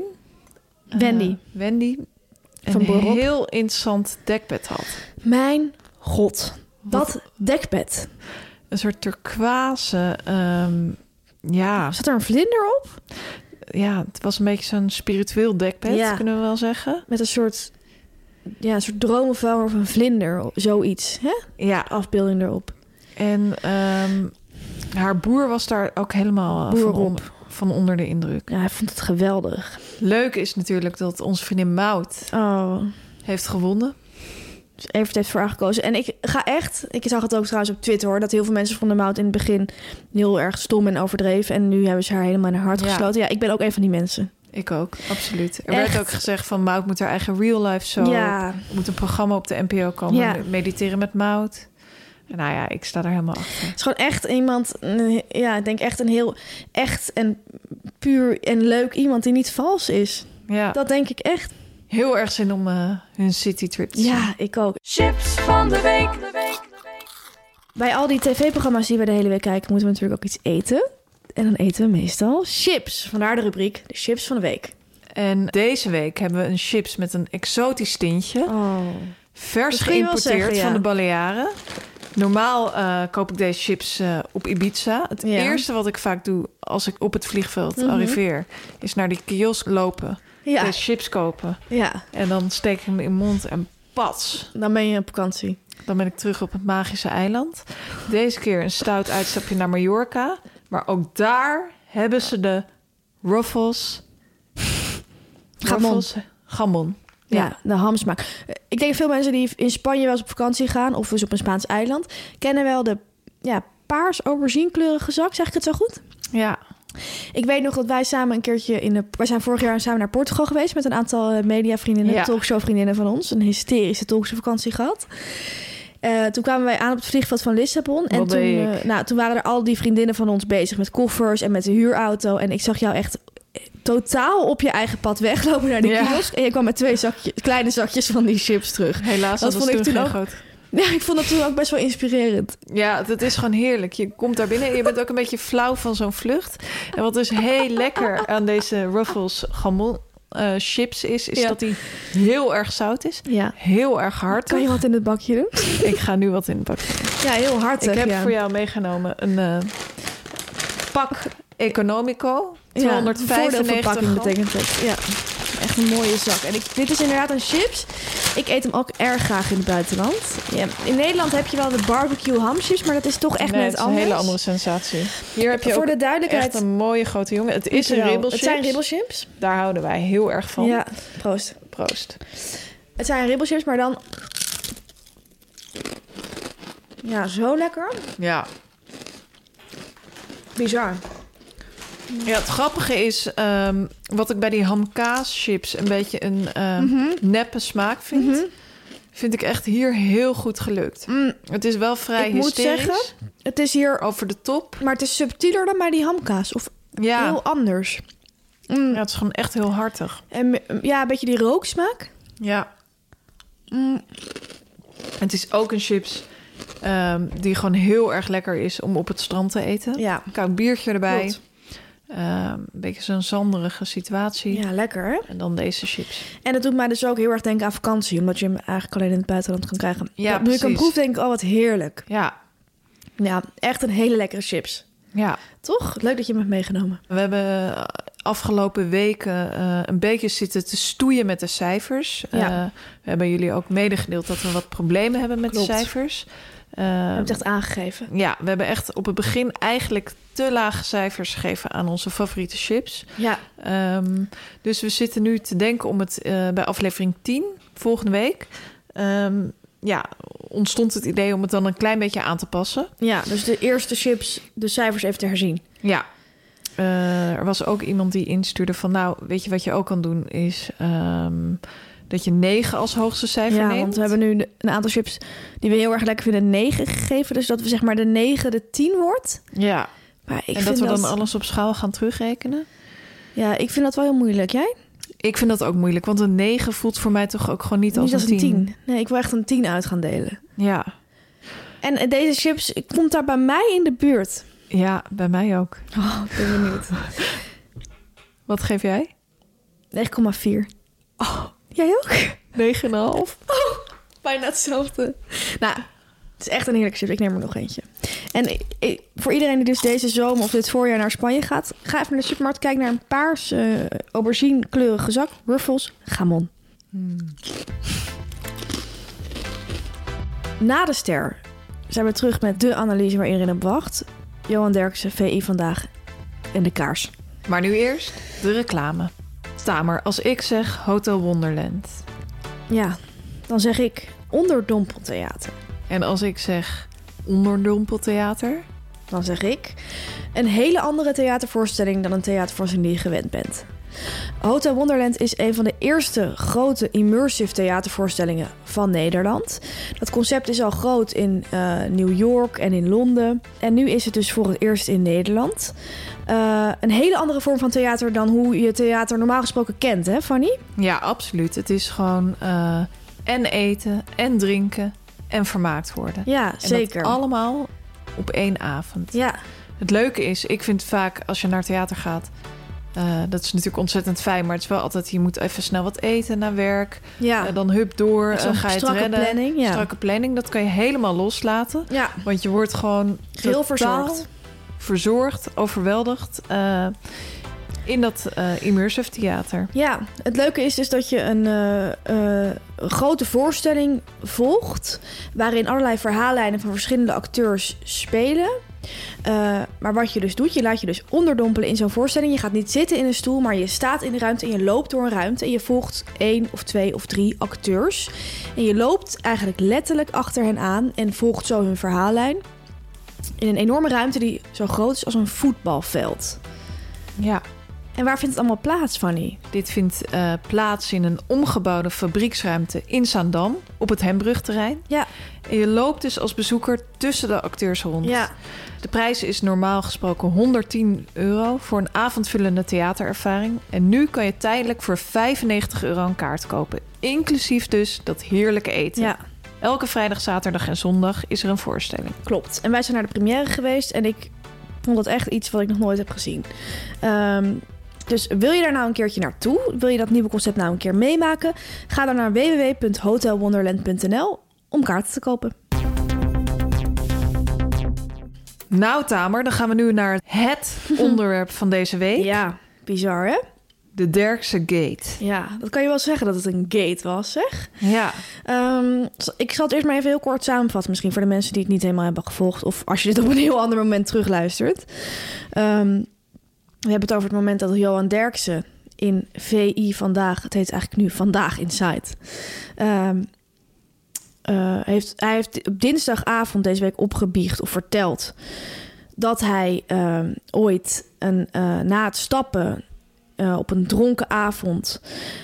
Wendy. Uh, Wendy... Van een Boerop. heel interessant dekbed had. Mijn god. Dat Wat? dekbed. Een soort turquoise... Um, ja, Zat er een vlinder op? ja, het was een beetje zo'n spiritueel dekbed, Ja. kunnen we wel zeggen. Met een soort, ja, een soort dromenvanger of een vlinder. Zoiets, hè? Ja, Afbeelding erop. en um, haar boer was daar ook helemaal Boer van, Rob. onder, van onder de indruk. Ja, hij vond het geweldig. Leuk is natuurlijk dat onze vriendin Maud Oh, heeft gewonnen. dus Evert heeft voor haar gekozen. En ik ga echt, ik zag het ook trouwens op Twitter hoor, dat heel veel mensen vonden Maud in het begin heel erg stom en overdreven. En nu hebben ze haar helemaal in haar hart Ja. gesloten. Ja, ik ben ook een van die mensen. Ik ook, absoluut. Er Echt? werd ook gezegd van Maud moet haar eigen real life zo... Ja. Er moet een programma op de N P O komen, Ja. mediteren met Maud. En nou ja, ik sta daar helemaal achter. Het is gewoon echt iemand, ja, ik denk echt een heel echt en puur en leuk iemand die niet vals is. Ja, Dat denk ik echt. heel erg zin om uh, hun citytrip te zien. Ja, ik ook. Chips van de week. Bij al die tv-programma's die we de hele week kijken, moeten we natuurlijk ook iets eten. En dan eten we meestal chips. Vandaar de rubriek, de chips van de week. En deze week hebben we een chips met een exotisch tintje. Oh. Vers dat kun je wel geïmporteerd zeggen, ja. van de Balearen. Normaal uh, koop ik deze chips uh, op Ibiza. Het Ja. eerste wat ik vaak doe als ik op het vliegveld Mhm. arriveer... is naar die kiosk lopen, Ja. deze chips kopen. Ja, En dan steek ik hem in mijn mond en pats. dan ben je op vakantie. Dan ben ik terug op het magische eiland. Deze keer een stout uitstapje naar Mallorca. Maar ook daar hebben ze de Ruffles. Gamon. Ruffles Gamon. Ja, Ja. de hamsmaak. Ik denk veel mensen die in Spanje wel eens op vakantie gaan... of dus op een Spaans eiland... kennen wel de ja, paars auberginekleurige zak. Zeg ik het zo goed? Ja. Ik weet nog dat wij samen een keertje in de... We zijn vorig jaar samen naar Portugal geweest met een aantal mediavriendinnen, Ja. talkshow-vriendinnen van ons. Een hysterische talkshow-vakantie gehad. Uh, toen kwamen wij aan op het vliegveld van Lissabon. En Wat toen, deed uh, ik? nou, toen waren er al die vriendinnen van ons bezig met koffers en met de huurauto. En ik zag jou echt totaal op je eigen pad weglopen naar de Ja. kiosk. En je kwam met twee zakjes, kleine zakjes van die chips terug. Helaas, Dat dat vond ik was toen geen ook- groot. Ja, ik vond dat toen ook best wel inspirerend. Ja, dat is gewoon heerlijk. Je komt daar binnen en je bent ook een beetje flauw van zo'n vlucht. En wat dus heel lekker aan deze Ruffles gamon uh, chips is... is Ja. dat die heel erg zout is. Ja. Heel erg hard. Kan je wat in het bakje doen? Ik ga nu wat in het bakje. Ja, heel hartig. Ik heb ja. voor jou meegenomen een uh, pak Economico. Ja, tweehonderdvijfennegentig voordeelverpakking gram. betekent dat. Ja, echt een mooie zak. En ik, dit is inderdaad een chips. Ik eet hem ook erg graag in het buitenland. Ja, in Nederland heb je wel de barbecue hamchips, maar dat is toch echt Nee, net het is anders. een hele andere sensatie. Hier heb je Voor ook de duidelijkheid, echt een mooie grote jongen. Het is een Wel, ribbelchips. Het zijn ribbelchips. Daar houden wij heel erg van. Ja, proost. Proost. Het zijn ribbelchips, maar dan... Ja, zo lekker. Ja. Bizar. Ja, het grappige is, um, wat ik bij die hamkaaschips een beetje een uh, Mhm. neppe smaak vind, Mhm. vind ik echt hier heel goed gelukt. Mm, Het is wel vrij ik moet hysterisch, zeggen, het is hier... over de top. Maar het is subtieler dan bij die hamkaas. Of Ja. heel anders. Mm. Ja, het is gewoon echt heel hartig. En ja, een beetje die rooksmaak. Ja. Mm. Het is ook een chips um, die gewoon heel erg lekker is om op het strand te eten. Ja. Een koud biertje erbij. Klopt. Um, een beetje zo'n zanderige situatie. Ja, lekker hè? En dan deze chips. En dat doet mij dus ook heel erg denken aan vakantie. Omdat je hem eigenlijk alleen in het buitenland kan krijgen. Ja, nu ik hem precies. proef, denk ik, oh wat heerlijk. Ja. Ja, echt een hele lekkere chips. Ja. Toch? Leuk dat je hem hebt meegenomen. We hebben afgelopen weken uh, een beetje zitten te stoeien met de cijfers. Ja. Uh, we hebben jullie ook medegedeeld dat we wat problemen hebben met Klopt. de cijfers. Je Uh, hebt het echt aangegeven. ja, we hebben echt op het begin eigenlijk te lage cijfers gegeven aan onze favoriete chips. Ja. Um, dus we zitten nu te denken om het uh, bij aflevering tien, volgende week... Um, ja, ontstond het idee om het dan een klein beetje aan te passen. Ja, dus de eerste chips, de cijfers even te herzien. Ja. Uh, er was ook iemand die instuurde van... nou, weet je wat je ook kan doen is... Um, dat je negen als hoogste cijfer Ja, neemt. want we hebben nu een aantal chips die we heel erg lekker vinden negen gegeven. Dus dat we zeg maar de negen de tien wordt. Ja. Maar ik en vind dat we dat... dan alles op schaal gaan terugrekenen. Ja, ik vind dat wel heel moeilijk. Jij? Ik vind dat ook moeilijk, want een negen voelt voor mij toch ook gewoon niet, Niet als, een tien. Nee, ik wil echt een tien uit gaan delen. Ja. En deze chips komt daar bij mij in de buurt. Ja, bij mij ook. Oh, ik ben benieuwd. Wat geef jij? negen komma vier. Oh, jij ook? negen komma vijf. Oh, bijna hetzelfde. Nou, het is echt een heerlijke chip. Ik neem er nog eentje. En ik, ik, voor iedereen die dus deze zomer of dit voorjaar naar Spanje gaat... ga even naar de supermarkt, kijk naar een paars uh, aubergine-kleurige zak. Ruffles, gamon. Hmm. Na de ster zijn we terug met de analyse waar iedereen op wacht. Johan Derksen, V I Vandaag en de kaars. Maar nu eerst de reclame. Tamer, als ik zeg Hotel Wonderland. Ja, dan zeg ik Onderdompeltheater. En als ik zeg Onderdompeltheater? Dan zeg ik een hele andere theatervoorstelling dan een theatervoorstelling die je gewend bent. Hotel Wonderland is een van de eerste grote immersive theatervoorstellingen van Nederland. Dat concept is al groot in uh, New York en in Londen. En nu is het dus voor het eerst in Nederland. Uh, een hele andere vorm van theater dan hoe je theater normaal gesproken kent, hè Fanny? Ja, absoluut. Het is gewoon uh, en eten en drinken en vermaakt worden. Ja, en zeker. Dat allemaal op één avond. Ja. Het leuke is, ik vind vaak als je naar theater gaat... Uh, dat is natuurlijk ontzettend fijn, maar het is wel altijd... je moet even snel wat eten na werk. Ja. Uh, dan hup door, uh, Zo'n ga je het strakke redden. Planning, ja. Strakke planning, dat kan je helemaal loslaten. Ja. Want je wordt gewoon heel verzorgd. verzorgd, overweldigd... Uh, in dat uh, immersive theater. Ja, het leuke is dus dat je een uh, uh, grote voorstelling volgt... waarin allerlei verhaallijnen van verschillende acteurs spelen... Uh, maar wat je dus doet, je laat je dus onderdompelen in zo'n voorstelling. Je gaat niet zitten in een stoel, maar je staat in de ruimte en je loopt door een ruimte. En je volgt één of twee of drie acteurs. En je loopt eigenlijk letterlijk achter hen aan en volgt zo hun verhaallijn. In een enorme ruimte die zo groot is als een voetbalveld. Ja. En waar vindt het allemaal plaats, Fanny? Dit vindt uh, plaats in een omgebouwde fabrieksruimte in Zaandam op het Hembrugterrein. Ja. En je loopt dus als bezoeker tussen de acteurs rond. Ja. De prijs is normaal gesproken honderdtien euro voor een avondvullende theaterervaring. En nu kan je tijdelijk voor vijfennegentig euro een kaart kopen. Inclusief dus dat heerlijke eten. Ja. Elke vrijdag, zaterdag en zondag is er een voorstelling. Klopt. En wij zijn naar de première geweest en ik vond dat echt iets wat ik nog nooit heb gezien. Um, dus wil je daar nou een keertje naartoe? Wil je dat nieuwe concept nou een keer meemaken? Ga dan naar w w w punt hotel wonderland punt n l om kaarten te kopen. Nou, Tamer, dan gaan we nu naar het onderwerp van deze week. Ja, bizar hè? De Derkse Gate. Ja, dat kan je wel zeggen dat het een gate was, zeg. Ja. Um, ik zal het eerst maar even heel kort samenvatten. Misschien voor de mensen die het niet helemaal hebben gevolgd. Of als je dit op een heel ander moment terugluistert. Um, we hebben het over het moment dat Johan Derksen in V I Vandaag... Het heet eigenlijk nu Vandaag Inside. Um, uh, heeft, hij heeft op dinsdagavond deze week opgebiecht of verteld... dat hij um, ooit een, uh, na het stappen... Uh, op een dronken avond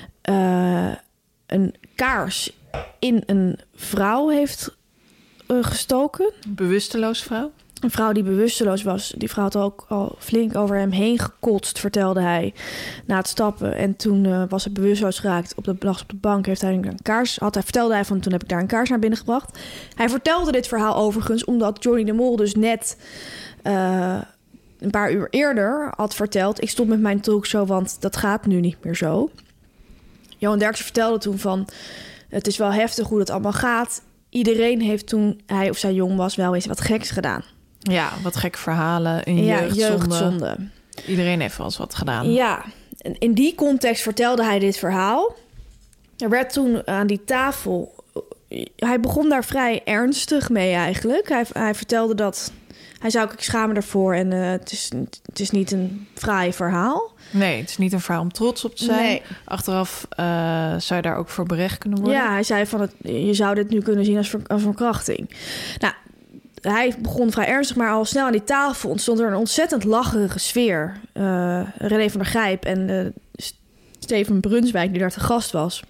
uh, een kaars in een vrouw heeft uh, gestoken. Bewusteloos vrouw? Een vrouw die bewusteloos was. Die vrouw had ook al flink over hem heen gekotst, vertelde hij na het stappen. En toen uh, was hij bewusteloos geraakt. Op de, lag op de bank, heeft hij een kaars. Had hij, vertelde hij van, toen heb ik daar een kaars naar binnen gebracht. Hij vertelde dit verhaal overigens omdat Johnny de Mol dus net... Uh, een paar uur eerder had verteld... ik stop met mijn talkshow, want dat gaat nu niet meer zo. Johan Derksen vertelde toen van... het is wel heftig hoe dat allemaal gaat. Iedereen heeft toen hij of zij jong was... wel eens wat geks gedaan. Ja, wat gekke verhalen, een ja, jeugdzonde. jeugdzonde. Iedereen heeft wel eens wat gedaan. Ja, in die context vertelde hij dit verhaal. Er werd toen aan die tafel... hij begon daar vrij ernstig mee eigenlijk. Hij, hij vertelde dat... Hij zei ook, ik schaam me ervoor en uh, het, is, het is niet een fraai verhaal. Nee, het is niet een verhaal om trots op te zijn. Nee. Achteraf uh, zou je daar ook voor berecht kunnen worden. Ja, hij zei van, het, je zou dit nu kunnen zien als, ver, als verkrachting. Nou, hij begon vrij ernstig, maar al snel aan die tafel ontstond er een ontzettend lacherige sfeer. Uh, René van der Gijp en uh, Steven Brunswijk, die daar te gast was.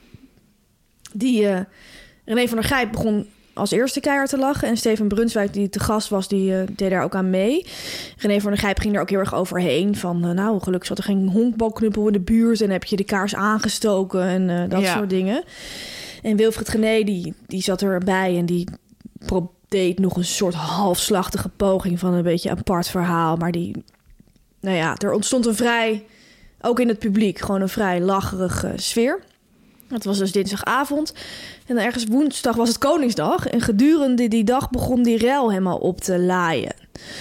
Die uh, René van der Gijp begon... als eerste keihard te lachen. En Steven Brunswijk, die te gast was, die uh, deed daar ook aan mee. René van der Gijp ging er ook heel erg overheen. Van, uh, nou, gelukkig zat er geen honkbalknuppel in de buurt... en heb je de kaars aangestoken en uh, dat ja. soort dingen. En Wilfried Gené, die, die zat erbij... en die pro- deed nog een soort halfslachtige poging... van een beetje apart verhaal. Maar die... Nou ja, er ontstond een vrij... ook in het publiek, gewoon een vrij lacherige sfeer... Het was dus dinsdagavond. En dan ergens woensdag was het Koningsdag. En gedurende die dag begon die rel helemaal op te laaien.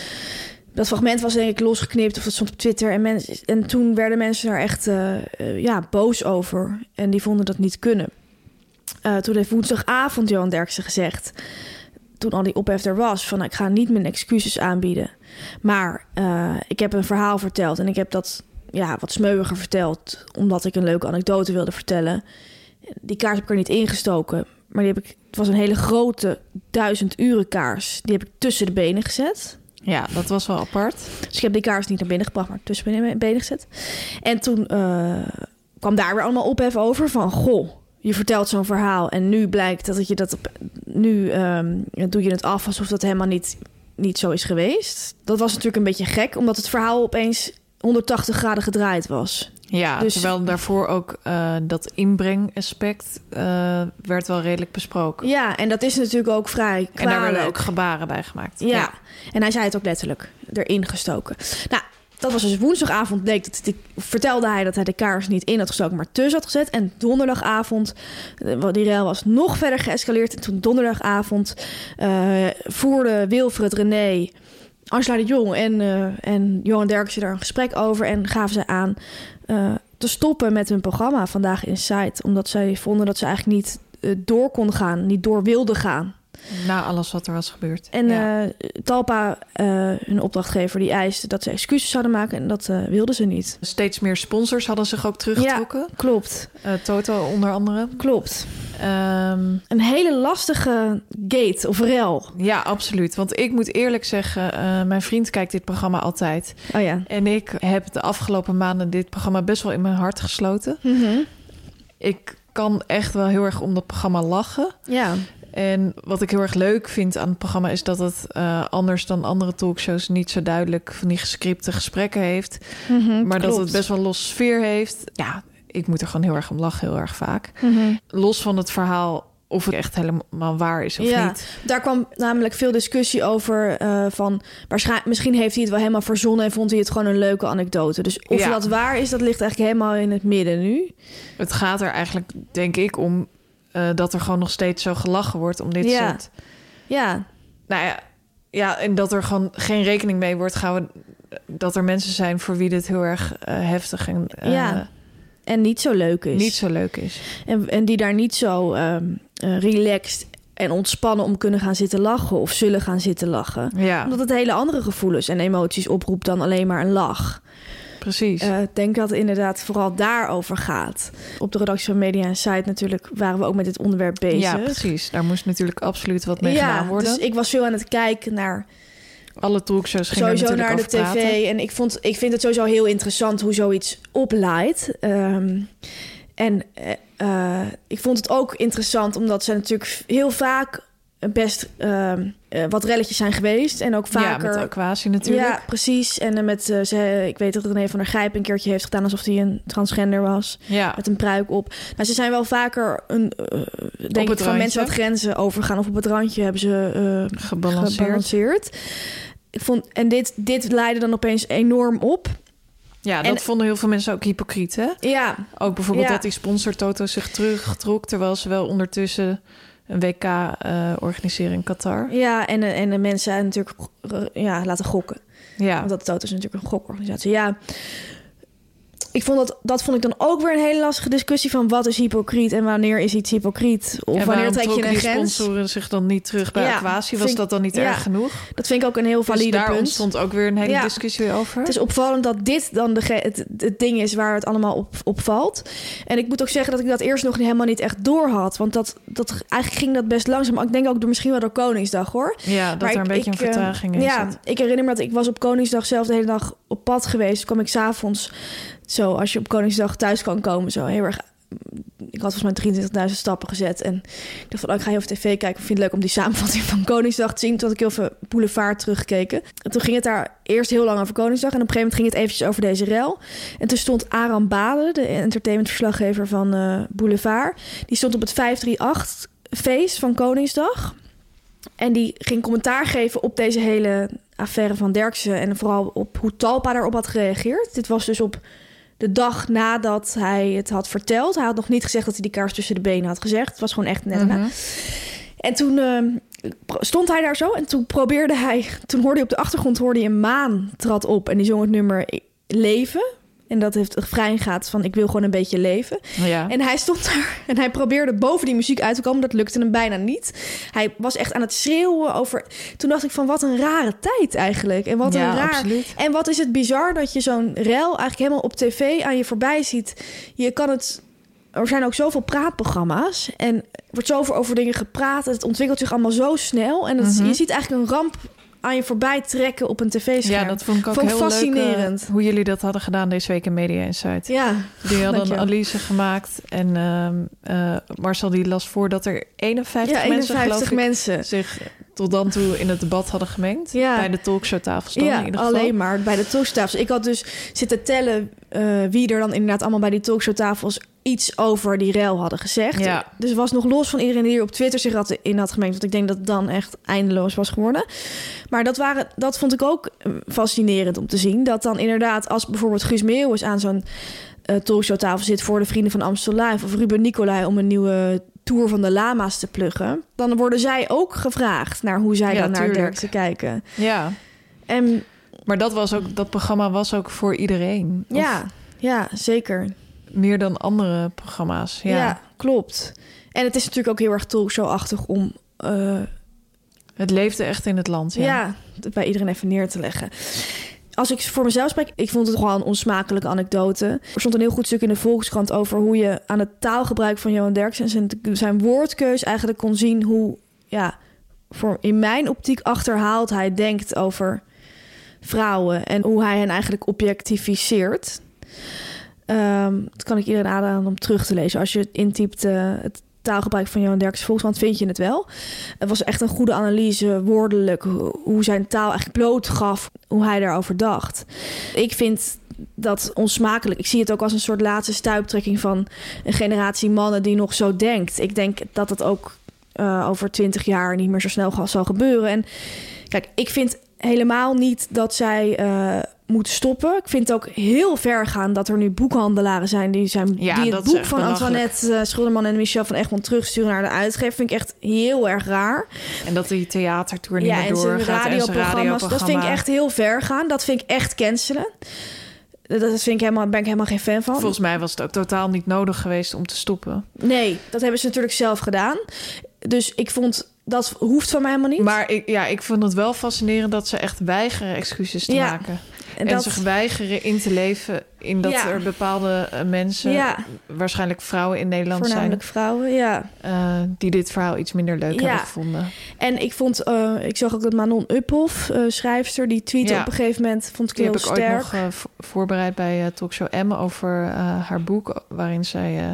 Dat fragment was denk ik losgeknipt of dat stond op Twitter. En, mensen, en toen werden mensen daar echt uh, uh, ja, boos over. En die vonden dat niet kunnen. Uh, toen heeft woensdagavond Johan Derksen gezegd... toen al die ophef er was... van ik ga niet mijn excuses aanbieden. Maar uh, ik heb een verhaal verteld. En ik heb dat ja, wat smeuiger verteld... omdat ik een leuke anekdote wilde vertellen... Die kaars heb ik er niet ingestoken. Maar die heb ik, het was een hele grote duizend uren kaars. Die heb ik tussen de benen gezet. Ja, dat was wel apart. Dus ik heb die kaars niet naar binnen gebracht, maar tussen de benen gezet. En toen uh, kwam daar weer allemaal ophef over van... goh, je vertelt zo'n verhaal en nu blijkt dat je dat... Op, nu um, doe je het af alsof dat helemaal niet, niet zo is geweest. Dat was natuurlijk een beetje gek, omdat het verhaal opeens honderdtachtig graden gedraaid was. Ja, dus, terwijl daarvoor ook uh, dat inbrengaspect uh, werd wel redelijk besproken. Ja, en dat is natuurlijk ook vrij kwalijk. En daar werden ook gebaren bij gemaakt. Ja, ja. En hij zei het ook letterlijk, erin gestoken. Nou, dat was dus woensdagavond, bleek dat die, vertelde hij dat hij de kaars niet in had gestoken, maar tussen had gezet. En donderdagavond, die rel was nog verder geëscaleerd. En toen donderdagavond uh, voerde Wilfried, René... Angela de Jong en, uh, en Johan Derksen daar een gesprek over... en gaven ze aan uh, te stoppen met hun programma Vandaag Inside... omdat zij vonden dat ze eigenlijk niet uh, door konden gaan, niet door wilden gaan. Na alles wat er was gebeurd. En ja. uh, Talpa, uh, hun opdrachtgever, die eiste dat ze excuses zouden maken. En dat uh, wilden ze niet. Steeds meer sponsors hadden zich ook teruggetrokken. Ja, klopt. Uh, Toto onder andere. Klopt. Um, een hele lastige gate of rel. Ja, absoluut. Want ik moet eerlijk zeggen, uh, mijn vriend kijkt dit programma altijd. Oh ja. En ik heb de afgelopen maanden dit programma best wel in mijn hart gesloten. Mm-hmm. Ik kan echt wel heel erg om dat programma lachen. Ja. En wat ik heel erg leuk vind aan het programma is dat het uh, anders dan andere talkshows niet zo duidelijk van die gescripte gesprekken heeft. Mm-hmm, maar klopt. dat het best wel los sfeer heeft. Ja, ik moet er gewoon heel erg om lachen, heel erg vaak. Mm-hmm. Los van het verhaal of het echt helemaal waar is of ja, niet. Daar kwam namelijk veel discussie over uh, van waarschijnlijk misschien heeft hij het wel helemaal verzonnen en vond hij het gewoon een leuke anekdote. Dus of ja. dat waar is, dat ligt eigenlijk helemaal in het midden nu. Het gaat er eigenlijk, denk ik, om uh, dat er gewoon nog steeds zo gelachen wordt om dit ja. soort. Ja. Nou ja, ja, en dat er gewoon geen rekening mee wordt gehouden dat er mensen zijn voor wie dit heel erg uh, heftig en uh, ja. En niet zo leuk is. Niet zo leuk is. En, en die daar niet zo um, uh, relaxed en ontspannen om kunnen gaan zitten lachen of zullen gaan zitten lachen. Ja. Omdat het hele andere gevoelens en emoties oproept dan alleen maar een lach. Precies. Ik uh, denk dat het inderdaad vooral daarover gaat. Op de redactie van Media Insight natuurlijk waren we ook met dit onderwerp bezig. Ja, precies. Daar moest natuurlijk absoluut wat mee ja, gedaan worden. Dus ik was veel aan het kijken naar alle talkshows gingen sowieso naar de tv. Praten. En ik, vond, ik vind het sowieso heel interessant hoe zoiets opleidt. Um, en uh, ik vond het ook interessant omdat ze natuurlijk heel vaak best uh, uh, wat relletjes zijn geweest. En ook vaker... Ja, met Aquasi natuurlijk. Ja, precies. En uh, met, uh, ze, ik weet dat René van der Gijp een keertje heeft gedaan alsof hij een transgender was. Ja. Met een pruik op. Nou, ze zijn wel vaker een, uh, denk ik, van mensen wat grenzen overgaan. Of op het randje hebben ze uh, gebalanceerd. gebalanceerd. Ik vond, en dit, dit leidde dan opeens enorm op. Ja, dat en, vonden heel veel mensen ook hypocriet, hè? Ja. Ook bijvoorbeeld ja. dat die sponsor Toto zich terugtrok, terwijl ze wel ondertussen een W K uh, organiseren in Qatar. Ja, en, en de mensen natuurlijk ja, laten gokken. Ja. Want dat Toto is natuurlijk een gokorganisatie. Ja. Ik vond dat, dat vond ik dan ook weer een hele lastige discussie van wat is hypocriet en wanneer is iets hypocriet? Of en wanneer trek je een die grens? sponsoren zich dan niet terug bij ja, Aquasi? Was ik, dat dan niet ja, erg genoeg? Dat vind ik ook een heel valide dus daar punt. ontstond ook weer een hele ja. discussie over. Het is opvallend dat dit dan de, het, het ding is waar het allemaal op, op valt. En ik moet ook zeggen dat ik dat eerst nog helemaal niet echt door had. Want dat, dat, eigenlijk ging dat best langzaam. Maar ik denk ook door, misschien wel door Koningsdag, hoor. Ja, dat maar er een ik, beetje ik, een vertraging in Ja, zit. ik herinner me dat ik was op Koningsdag zelf de hele dag op pad geweest. Kwam ik 's avonds zo, als je op Koningsdag thuis kan komen, zo heel erg. Ik had volgens mij drieëntwintigduizend stappen gezet. En ik dacht van, oh, ik ga heel veel tv kijken. Ik vind het leuk om die samenvatting van Koningsdag te zien. Toen had ik heel veel Boulevard teruggekeken. En toen ging het daar eerst heel lang over Koningsdag. En op een gegeven moment ging het eventjes over deze rel. En toen stond Aram Bade, de entertainmentverslaggever van uh, Boulevard. Die stond op het vijf drie acht feest van Koningsdag. En die ging commentaar geven op deze hele affaire van Derksen. En vooral op hoe Talpa daarop had gereageerd. Dit was dus op de dag nadat hij het had verteld. Hij had nog niet gezegd dat hij die kaars tussen de benen had gezegd. Het was gewoon echt net daarna. Mm-hmm. En toen uh, stond hij daar zo. En toen probeerde hij... Toen hoorde hij op de achtergrond hoorde hij een maan trad op. En die zong het nummer Leven. En dat heeft refrein gaat van ik wil gewoon een beetje leven. Ja. En hij stond daar en hij probeerde boven die muziek uit te komen. Dat lukte hem bijna niet. Hij was echt aan het schreeuwen over... Toen dacht ik van wat een rare tijd eigenlijk. En wat ja, een raar... Absoluut. En wat is het bizar dat je zo'n rel eigenlijk helemaal op tv aan je voorbij ziet. Je kan het... Er zijn ook zoveel praatprogramma's. En er wordt zoveel over dingen gepraat. Het ontwikkelt zich allemaal zo snel. En het, mm-hmm. je ziet eigenlijk een ramp aan je voorbij trekken op een tv-scherm. Ja, dat vond ik ook vond heel fascinerend. leuk, uh, hoe jullie dat hadden gedaan deze week in Media Insight. Ja, die hadden een Alice gemaakt. En uh, uh, Marcel die las voor dat er eenenvijftig, ja, mensen, eenenvijftig geloof ik, mensen zich tot dan toe in het debat hadden gemengd. Ja. Bij de talkshowtafels dan ja, in ieder geval. alleen maar bij de talkshowtafels. Ik had dus zitten tellen uh, wie er dan inderdaad allemaal bij die talkshowtafels iets over die rel hadden gezegd. Ja. Dus was nog los van iedereen die er op Twitter zich had in had gemengd. Want ik denk dat het dan echt eindeloos was geworden. Maar dat, waren, dat vond ik ook fascinerend om te zien. Dat dan inderdaad als bijvoorbeeld Guus Meeuwis aan zo'n uh, talkshowtafel zit voor de Vrienden van Amstel Live of Ruben Nicolai om een nieuwe tour van de lama's te pluggen, dan worden zij ook gevraagd naar hoe zij ja, dan naar tuurlijk. Derksen kijken. Ja. En, maar dat was ook dat programma was ook voor iedereen. Ja, ja, zeker. Meer dan andere programma's. Ja. ja, klopt. En het is natuurlijk ook heel erg talkshow-achtig om uh, Het leefde echt in het land, ja. Ja, dat bij iedereen even neer te leggen. Als ik voor mezelf spreek, ik vond het gewoon een onsmakelijke anekdote. Er stond een heel goed stuk in de Volkskrant over hoe je aan het taalgebruik van Johan Derksen en zijn, zijn woordkeus eigenlijk kon zien hoe, ja, voor in mijn optiek achterhaald hij denkt over vrouwen en hoe hij hen eigenlijk objectificeert. Um, dat kan ik iedereen aanraden om terug te lezen. Als je het intypt, uh, het taalgebruik van Johan Derksen Volkskrant, vind je het wel. Het was echt een goede analyse, woordelijk, hoe zijn taal eigenlijk blootgaf, hoe hij daarover dacht. Ik vind dat onsmakelijk. Ik zie het ook als een soort laatste stuiptrekking van een generatie mannen die nog zo denkt. Ik denk dat dat ook uh, over twintig jaar niet meer zo snel zal gebeuren. En kijk, ik vind helemaal niet dat zij uh, moeten stoppen. Ik vind het ook heel ver gaan dat er nu boekhandelaren zijn die, zijn, ja, die het boek van belachelijk. Antoinette uh, Schilderman en Michel van Egmond terugsturen naar de uitgever. Vind ik echt heel erg raar. En dat die theatertour niet ja, meer doorgaat. En zijn radioprogramma's. radioprogramma. Dat vind ik echt heel ver gaan. Dat vind ik echt cancelen. Dat vind ik helemaal, ben ik helemaal geen fan van. Volgens mij was het ook totaal niet nodig geweest om te stoppen. Nee, dat hebben ze natuurlijk zelf gedaan. Dus ik vond, dat hoeft van mij helemaal niet. Maar ik, ja, ik vond het wel fascinerend dat ze echt weigeren excuses te ja. maken. En, en dat... zich weigeren in te leven in dat ja. er bepaalde uh, mensen, ja. waarschijnlijk vrouwen in Nederland Voornamelijk zijn, vrouwen, ja. Uh, die dit verhaal iets minder leuk ja. hebben gevonden. En ik vond, uh, ik zag ook dat Manon Uphoff, uh, schrijfster, die tweette ja. op een gegeven moment, vond ik die heel heb ik sterk. ooit nog uh, v- voorbereid bij uh, Talkshow M over uh, haar boek, waarin zij uh,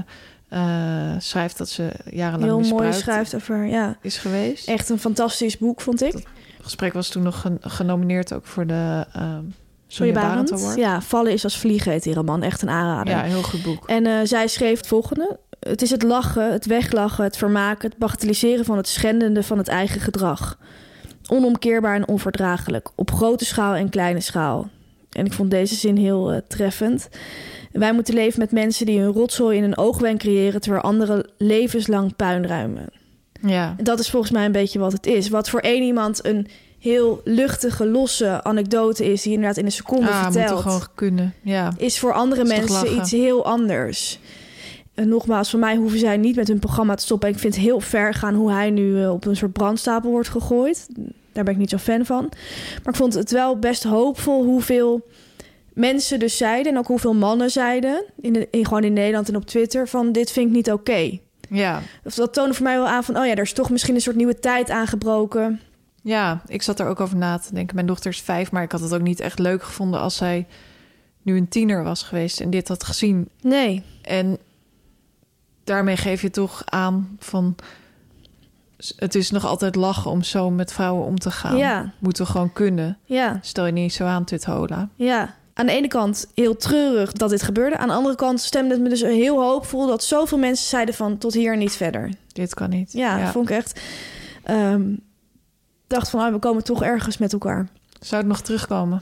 uh, schrijft dat ze jarenlang heel misbruikt mooi schrijft over, ja, is geweest. Echt een fantastisch boek, vond ik. Dat gesprek was toen nog gen- genomineerd ook voor de Uh, Sonja Barend. Award. Ja, Vallen is als vliegen heet die roman. Echt een aanrader. Ja, heel goed boek. En uh, zij schreef het volgende. Het is het lachen, het weglachen, het vermaken, het bagatelliseren van het schendende van het eigen gedrag. Onomkeerbaar en onverdraaglijk. Op grote schaal en kleine schaal. En ik vond deze zin heel uh, treffend. Wij moeten leven met mensen die hun rotzooi in een oogwenk creëren, terwijl anderen levenslang puin ruimen. Ja. Dat is volgens mij een beetje wat het is. Wat voor één iemand een heel luchtige, losse anekdote is, die inderdaad in een seconde ah, vertelt, moet gewoon kunnen. Ja. is voor andere is mensen iets heel anders. En nogmaals, voor mij hoeven zij niet met hun programma te stoppen. Ik vind het heel ver gaan hoe hij nu uh, op een soort brandstapel wordt gegooid. Daar ben ik niet zo fan van. Maar ik vond het wel best hoopvol hoeveel mensen dus zeiden, en ook hoeveel mannen zeiden, in de, in, gewoon in Nederland en op Twitter, van dit vind ik niet oké. Okay. Ja. Dat toonde voor mij wel aan van, oh ja, er is toch misschien een soort nieuwe tijd aangebroken. Ja, ik zat er ook over na te denken. Mijn dochter is vijf, maar ik had het ook niet echt leuk gevonden als zij nu een tiener was geweest en dit had gezien. Nee. En daarmee geef je toch aan van, het is nog altijd lachen om zo met vrouwen om te gaan. Ja. Moeten we gewoon kunnen. Ja. Stel je niet zo aan, Tuthola. Ja. Aan de ene kant heel treurig dat dit gebeurde. Aan de andere kant stemde het me dus heel hoopvol dat zoveel mensen zeiden van tot hier en niet verder. Dit kan niet. Ja, ja. vond ik echt. Um, dacht van, oh, we komen toch ergens met elkaar. Zou het nog terugkomen?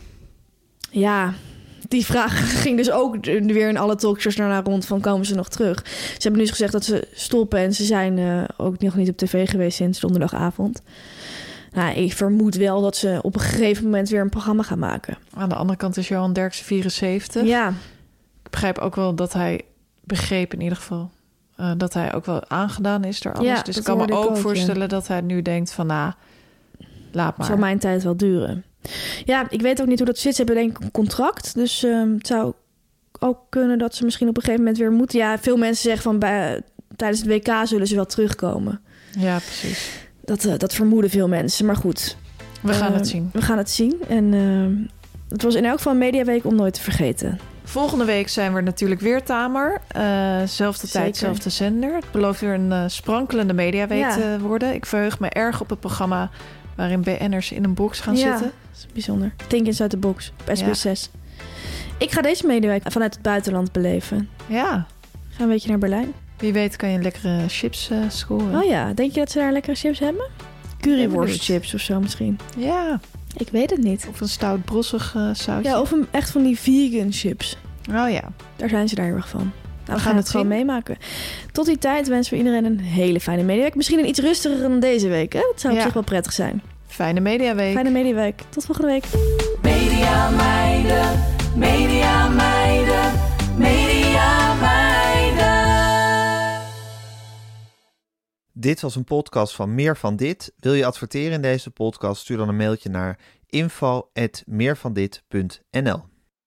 Ja, die vraag ging dus ook weer in alle talkshows daarna rond van, komen ze nog terug? Ze hebben nu gezegd dat ze stoppen en ze zijn uh, ook nog niet op tv geweest sinds donderdagavond. Nou, ik vermoed wel dat ze op een gegeven moment weer een programma gaan maken. Aan de andere kant is Johan Derksen vierenzeventig. Ja. Ik begrijp ook wel dat hij begreep in ieder geval uh, dat hij ook wel aangedaan is door alles. Ja, dus ik kan me ook, ook voorstellen ja. dat hij nu denkt van, nou, laat maar. Zal mijn tijd wel duren. Ja, ik weet ook niet hoe dat zit. Ze hebben denk ik een contract. Dus um, het zou ook kunnen dat ze misschien op een gegeven moment weer moeten. Ja, veel mensen zeggen van bij, tijdens het W K zullen ze wel terugkomen. Ja, precies. Dat, uh, dat vermoeden veel mensen. Maar goed. We gaan uh, het zien. We gaan het zien. En uh, het was in elk geval een mediaweek om nooit te vergeten. Volgende week zijn we natuurlijk weer Tamer. Uh, zelfde Zeker. tijd, zelfde zender. Het belooft weer een uh, sprankelende mediaweek ja. te worden. Ik verheug me erg op het programma waarin B N'ers in een box gaan ja, zitten. Dat is bijzonder. Think Inside the Box op S B S zes. Ja. Ik ga deze mediaweek vanuit het buitenland beleven. Ja. Ga een beetje naar Berlijn. Wie weet kan je lekkere chips uh, scoren. Oh ja, denk je dat ze daar lekkere chips hebben? Curryworstchips of zo misschien. Ja. Ik weet het niet. Of een stout brossig uh, sausje. Ja, of een, echt van die vegan chips. Oh ja. Daar zijn ze daar heel erg van. Nou, we, we gaan, gaan het gewoon zien. meemaken. Tot die tijd wensen we iedereen een hele fijne mediaweek. Misschien een iets rustiger dan deze week. Hè? Dat zou op ja. zich wel prettig zijn. Fijne mediaweek. Fijne mediaweek. Tot volgende week. Media meiden, media meiden, media meiden. Dit was een podcast van Meer van Dit. Wil je adverteren in deze podcast? Stuur dan een mailtje naar info at meervandit punt n l.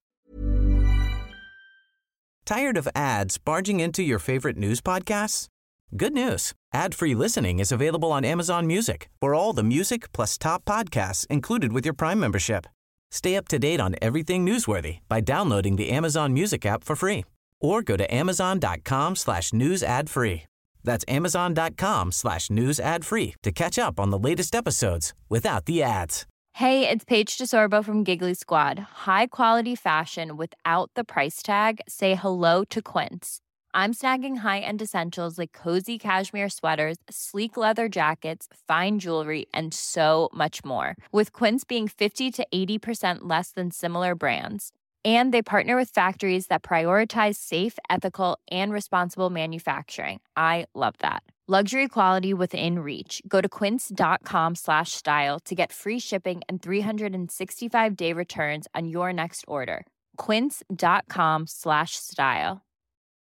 Tired of ads barging into your favorite news podcasts? Good news. Ad-free listening is available on Amazon Music for all the music plus top podcasts included with your Prime membership. Stay up to date on everything newsworthy by downloading the Amazon Music app for free or go to amazon.com slash news ad free. That's amazon.com slash news ad free to catch up on the latest episodes without the ads. Hey, it's Paige DeSorbo from Giggly Squad. High quality fashion without the price tag. Say hello to Quince. I'm snagging high-end essentials like cozy cashmere sweaters, sleek leather jackets, fine jewelry, and so much more. With Quince being fifty to eighty percent less than similar brands. And they partner with factories that prioritize safe, ethical, and responsible manufacturing. I love that. Luxury quality within reach. Go to quince.com slash style to get free shipping and three sixty-five day returns on your next order. Quince.com slash style.